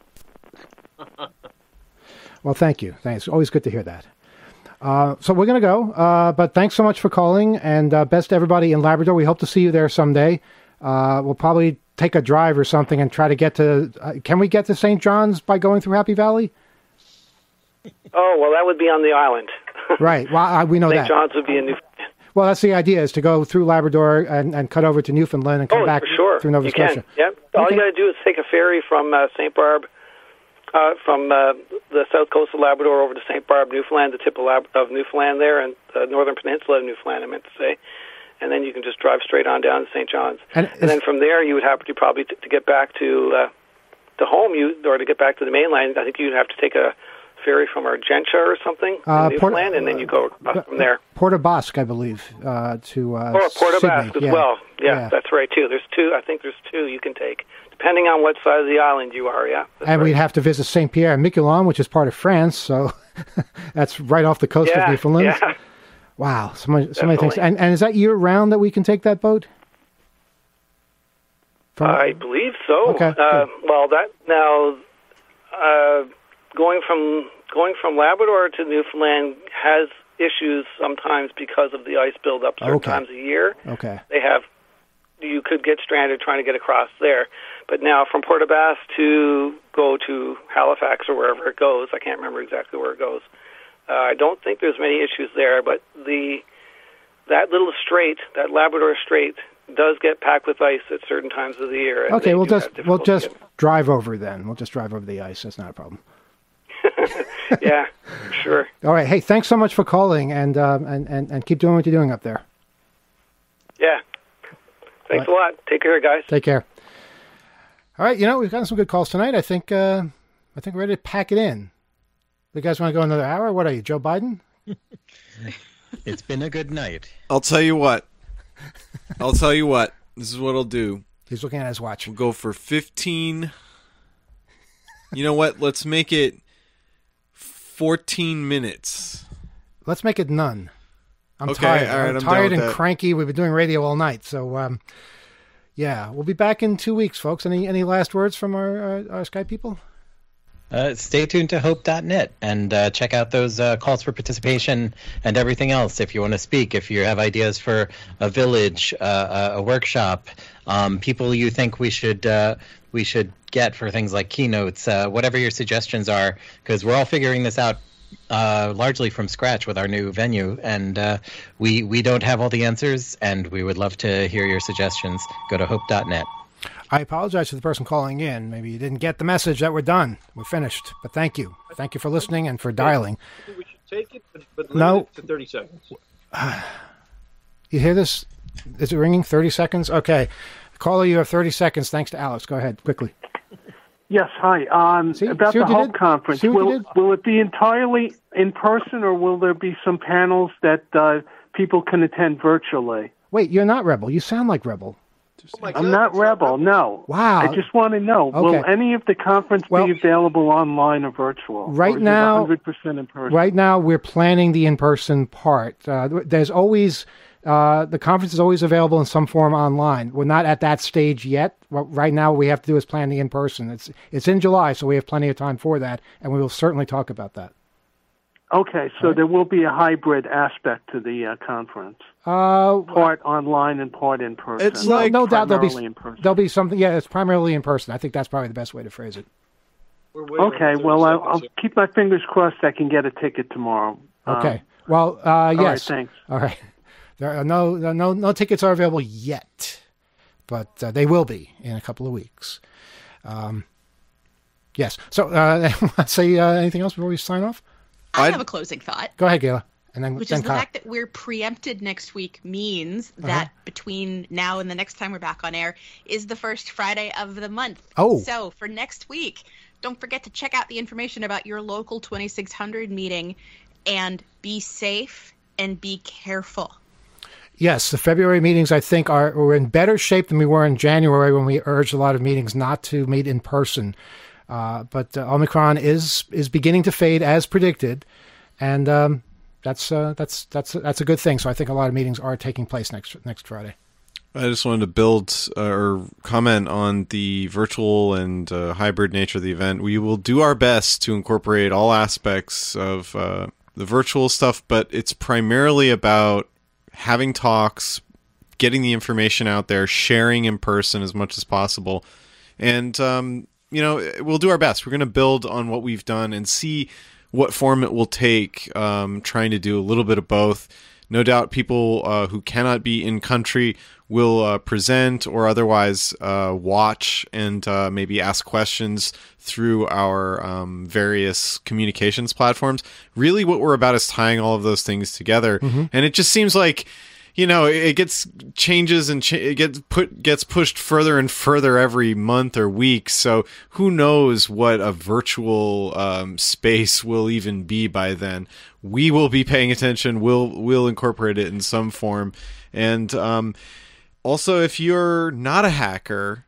[SPEAKER 1] Well, thank you. Thanks. Always good to hear that. Uh, so we're going to go, uh, but thanks so much for calling, and uh, best to everybody in Labrador. We hope to see you there someday. Uh, we'll probably take a drive or something and try to get to... Uh, can we get to Saint John's by going through Happy Valley?
[SPEAKER 10] Oh, well, that would be on the island.
[SPEAKER 1] Right. Well, I, we know
[SPEAKER 10] Saint
[SPEAKER 1] that.
[SPEAKER 10] Saint John's would be in Newfoundland.
[SPEAKER 1] Well, that's the idea, is to go through Labrador and, and cut over to Newfoundland and come
[SPEAKER 10] oh,
[SPEAKER 1] back
[SPEAKER 10] for sure.
[SPEAKER 1] through Nova
[SPEAKER 10] you
[SPEAKER 1] Scotia.
[SPEAKER 10] Can. Yep. All
[SPEAKER 1] okay.
[SPEAKER 10] you got to do is take a ferry from uh, Saint Barb, uh, from uh, the south coast of Labrador over to Saint Barb, Newfoundland, the tip of, Lab- of Newfoundland there, and the northern peninsula of Newfoundland, I meant to say. And then you can just drive straight on down to Saint John's. And, and then from there, you would have to probably, t- to get back to uh, to home, you or to get back to the mainland, I think you'd have to take a ferry from Argentia or something
[SPEAKER 1] uh,
[SPEAKER 10] in Newfoundland, Port, and then you go uh, from there.
[SPEAKER 1] Port aux Basques, I believe, uh, to uh,
[SPEAKER 10] Oh, Port aux Basques as
[SPEAKER 1] yeah.
[SPEAKER 10] well. Yeah,
[SPEAKER 1] yeah,
[SPEAKER 10] that's right, too. There's two, I think there's two you can take, depending on what side of the island you are, yeah.
[SPEAKER 1] And
[SPEAKER 10] right.
[SPEAKER 1] we'd have to visit Saint Pierre and Miquelon, which is part of France, so that's right off the coast
[SPEAKER 10] yeah,
[SPEAKER 1] of Newfoundland.
[SPEAKER 10] Yeah.
[SPEAKER 1] Wow, so many, so many things. And, and is that year-round that we can take that boat?
[SPEAKER 10] From... I believe so.
[SPEAKER 1] Okay.
[SPEAKER 10] Uh, well, that now uh, going from going from Labrador to Newfoundland has issues sometimes because of the ice buildup certain
[SPEAKER 1] okay.
[SPEAKER 10] times a year.
[SPEAKER 1] Okay.
[SPEAKER 10] They have. You could get stranded trying to get across there, but now from Port aux Basques to go to Halifax or wherever it goes, I can't remember exactly where it goes. Uh, I don't think there's many issues there, but the that little strait, that Labrador Strait, does get packed with ice at certain times of the year.
[SPEAKER 1] Okay, we'll just we'll just drive over then. We'll just drive over the ice. That's not a problem.
[SPEAKER 10] Yeah, sure.
[SPEAKER 1] All right. Hey, thanks so much for calling, and um, and, and and keep doing what you're doing up there.
[SPEAKER 10] Yeah. Thanks right. a lot. Take care, guys.
[SPEAKER 1] Take care. All right. You know, we've gotten some good calls tonight. I think uh, I think we're ready to pack it in. You guys want to go another hour? What are you, Joe Biden?
[SPEAKER 3] It's been a good night.
[SPEAKER 2] I'll tell you what. I'll tell you what. This is what I'll do.
[SPEAKER 1] He's looking at his watch.
[SPEAKER 2] We'll go for fifteen. You know what? Let's make it fourteen minutes.
[SPEAKER 1] Let's make it none. I'm
[SPEAKER 2] okay,
[SPEAKER 1] tired.
[SPEAKER 2] all right,
[SPEAKER 1] I'm,
[SPEAKER 2] I'm
[SPEAKER 1] tired and
[SPEAKER 2] that.
[SPEAKER 1] cranky. We've been doing radio all night. So, um, yeah, we'll be back in two weeks, folks. Any any last words from our, our, our Skype people?
[SPEAKER 3] Uh, stay tuned to hope dot net and uh, check out those uh, calls for participation and everything else. If you want to speak, if you have ideas for a village, uh, a workshop, um, people you think we should uh, we should get for things like keynotes, uh, whatever your suggestions are, because we're all figuring this out uh, largely from scratch with our new venue, and uh, we we don't have all the answers, and we would love to hear your suggestions. Go to hope dot net.
[SPEAKER 1] I apologize to the person calling in. Maybe you didn't get the message that we're done. We're finished. But thank you. Thank you for listening and for dialing.
[SPEAKER 4] I think we should take it, but, but limit
[SPEAKER 1] No.
[SPEAKER 4] it to thirty seconds.
[SPEAKER 1] You hear this? Is it ringing? thirty seconds? Okay. Caller, you have thirty seconds. Thanks to Alex. Go ahead, quickly.
[SPEAKER 11] Yes, hi. Um,
[SPEAKER 1] See-
[SPEAKER 11] about
[SPEAKER 1] see
[SPEAKER 11] the
[SPEAKER 1] what you
[SPEAKER 11] Hope
[SPEAKER 1] did?
[SPEAKER 11] Conference,
[SPEAKER 1] See what you
[SPEAKER 11] will
[SPEAKER 1] did?
[SPEAKER 11] will it be entirely in person, or will there be some panels that uh, people can attend virtually?
[SPEAKER 1] Wait, you're not Rebel. You sound like Rebel.
[SPEAKER 4] Oh my
[SPEAKER 11] I'm
[SPEAKER 4] God,
[SPEAKER 11] not
[SPEAKER 4] that's
[SPEAKER 11] Rebel, no.
[SPEAKER 1] Wow.
[SPEAKER 11] I just want to know, will
[SPEAKER 1] Okay.
[SPEAKER 11] any of the conference
[SPEAKER 1] Well-
[SPEAKER 11] be available online or virtual?
[SPEAKER 1] Right
[SPEAKER 11] or is
[SPEAKER 1] now-
[SPEAKER 11] it one hundred percent in person?
[SPEAKER 1] Right now, we're planning the in-person part. Uh, there's always uh, the conference is always available in some form online. We're not at that stage yet. What right now we have to do is plan the in-person. It's it's in July, so we have plenty of time for that, and we will certainly talk about that.
[SPEAKER 11] Okay, so there will be a hybrid aspect to the uh, conference.
[SPEAKER 1] Uh,
[SPEAKER 11] Part online and part in person.
[SPEAKER 2] It's
[SPEAKER 1] no,
[SPEAKER 2] like
[SPEAKER 1] no doubt there'll
[SPEAKER 11] primarily
[SPEAKER 1] be
[SPEAKER 11] in person.
[SPEAKER 1] there'll be something. Yeah, it's primarily in person. I think that's probably the best way to phrase it.
[SPEAKER 4] We're way over
[SPEAKER 11] Okay,
[SPEAKER 4] thirty
[SPEAKER 11] well, I'll,
[SPEAKER 4] seconds
[SPEAKER 11] I'll
[SPEAKER 4] here.
[SPEAKER 11] keep my fingers crossed I can get a ticket tomorrow.
[SPEAKER 1] Okay.
[SPEAKER 11] Um,
[SPEAKER 1] Well, uh,
[SPEAKER 11] all right,
[SPEAKER 1] yes.
[SPEAKER 11] thanks.
[SPEAKER 1] All right. There are no no no tickets are available yet, but uh, they will be in a couple of weeks. Um, yes. So, uh, say uh, anything else before we sign off?
[SPEAKER 6] I
[SPEAKER 2] I'd-
[SPEAKER 6] have a closing thought,
[SPEAKER 1] Go ahead, Gayla, and then
[SPEAKER 6] which
[SPEAKER 1] then
[SPEAKER 6] is the
[SPEAKER 1] Kyle.
[SPEAKER 6] fact that we're preempted next week means that between now and the next time we're back on air is the first Friday of the month.
[SPEAKER 1] Oh.
[SPEAKER 6] So for next week, don't forget to check out the information about your local twenty-six hundred meeting and be safe and be careful.
[SPEAKER 1] Yes, the February meetings, I think, are we're in better shape than we were in January when we urged a lot of meetings not to meet in person. Uh, but uh, Omicron is is beginning to fade as predicted, and um, that's uh, that's that's that's a good thing. So I think a lot of meetings are taking place next next Friday.
[SPEAKER 2] I just wanted to build uh, or comment on the virtual and uh, hybrid nature of the event. We will do our best to incorporate all aspects of uh, the virtual stuff, but it's primarily about having talks, getting the information out there, sharing in person as much as possible. And, um, you know, we'll do our best. We're going to build on what we've done and see what form it will take, um, trying to do a little bit of both. No doubt people uh, who cannot be in country will uh, present or otherwise uh, watch and uh, maybe ask questions through our um, various communications platforms. Really what we're about is tying all of those things together.
[SPEAKER 1] Mm-hmm.
[SPEAKER 2] And it just seems like, you know, it gets changes and ch- it gets put gets pushed further and further every month or week. So who knows what a virtual um, space will even be by then. We will be paying attention. We'll we'll incorporate it in some form. And um, also, if you're not a hacker,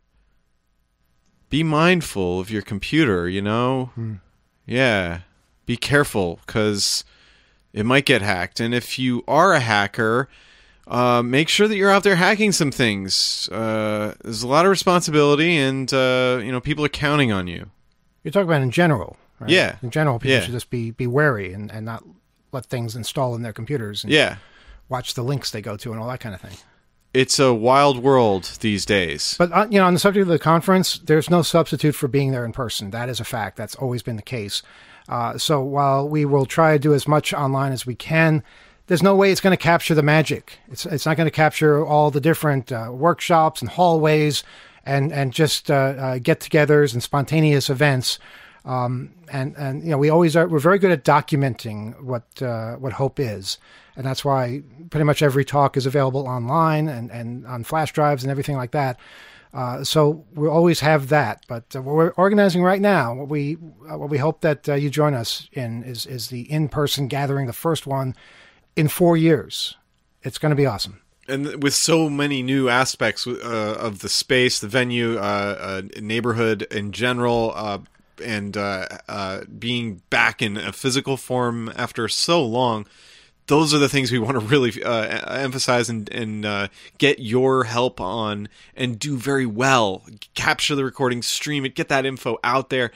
[SPEAKER 2] be mindful of your computer. You know,
[SPEAKER 1] Hmm.
[SPEAKER 2] yeah, be careful because it might get hacked. And if you are a hacker, Uh, make sure that you're out there hacking some things. Uh, there's a lot of responsibility, and uh, you know people are counting on you.
[SPEAKER 1] You're talking about in general, right?
[SPEAKER 2] Yeah.
[SPEAKER 1] In general, people
[SPEAKER 2] Yeah.
[SPEAKER 1] should just be be wary and, and not let things install in their computers. And
[SPEAKER 2] Yeah,
[SPEAKER 1] watch the links they go to and all that kind of thing.
[SPEAKER 2] it's a wild world these days.
[SPEAKER 1] But uh, you know, on the subject of the conference, there's no substitute for being there in person. That is a fact. That's always been the case. Uh, so while we will try to do as much online as we can, there's no way it's going to capture the magic. It's it's not going to capture all the different uh, workshops and hallways and and just uh, uh, get-togethers and spontaneous events. Um, and and you know, we always are. We're very good at documenting what uh, what Hope is, and that's why pretty much every talk is available online and, and on flash drives and everything like that. Uh, so we always have that. But uh, what we're organizing right now, what we uh, what we hope that uh, you join us in is is the in-person gathering, the first one in four years. It's going to be awesome.
[SPEAKER 2] And with so many new aspects uh, of the space, the venue, uh, uh, neighborhood in general, uh, and uh, uh, being back in a physical form after so long, those are the things we want to really uh, emphasize and, and uh, get your help on and do very well. Capture the recording, stream it, get that info out there.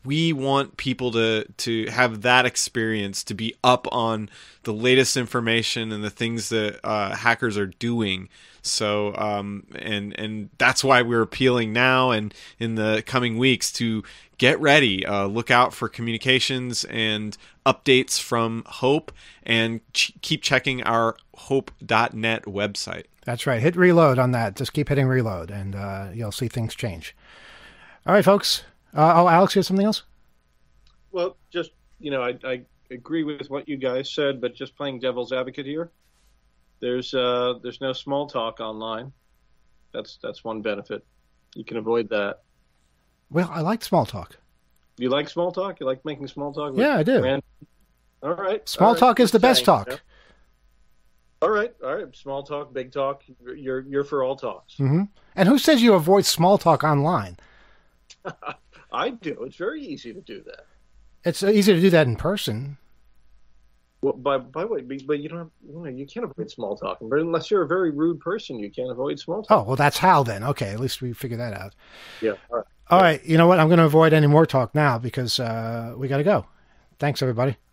[SPEAKER 2] we want people to to have that experience, to be up on the latest information and the things that uh, hackers are doing. So, um, and and that's why we're appealing now and in the coming weeks to get ready. Uh, look out for communications and updates from Hope, and ch- keep checking our hope dot net website.
[SPEAKER 1] That's right. Hit reload on that. Just keep hitting reload, and uh, you'll see things change. All right, folks. Uh, oh, Alex, you have something else?
[SPEAKER 4] Well, just, you know, I, I agree with what you guys said, but just playing devil's advocate here, there's uh, there's no small talk online. That's that's one benefit. You can avoid that.
[SPEAKER 1] Well, I like small talk.
[SPEAKER 4] You like small talk? You like making small talk? With
[SPEAKER 1] Yeah, I do.
[SPEAKER 4] random... All right.
[SPEAKER 1] Small
[SPEAKER 4] all right.
[SPEAKER 1] talk is the best
[SPEAKER 4] Saying,
[SPEAKER 1] talk.
[SPEAKER 4] you know? All right, all right. Small talk, big talk. You're you're for all talks.
[SPEAKER 1] Mm-hmm. And who says you avoid small talk online?
[SPEAKER 4] I do. It's very easy to do that.
[SPEAKER 1] It's easy to do that in person.
[SPEAKER 4] Well, by by the way, but you don't have, you know, you can't avoid small talking. But unless you're a very rude person, you can't avoid small talk.
[SPEAKER 1] Oh, well, that's how then. Okay, at least we figured that out.
[SPEAKER 4] Yeah. All right.
[SPEAKER 1] All right. You know what? I'm going to avoid any more talk now because uh, we got to go. Thanks, everybody.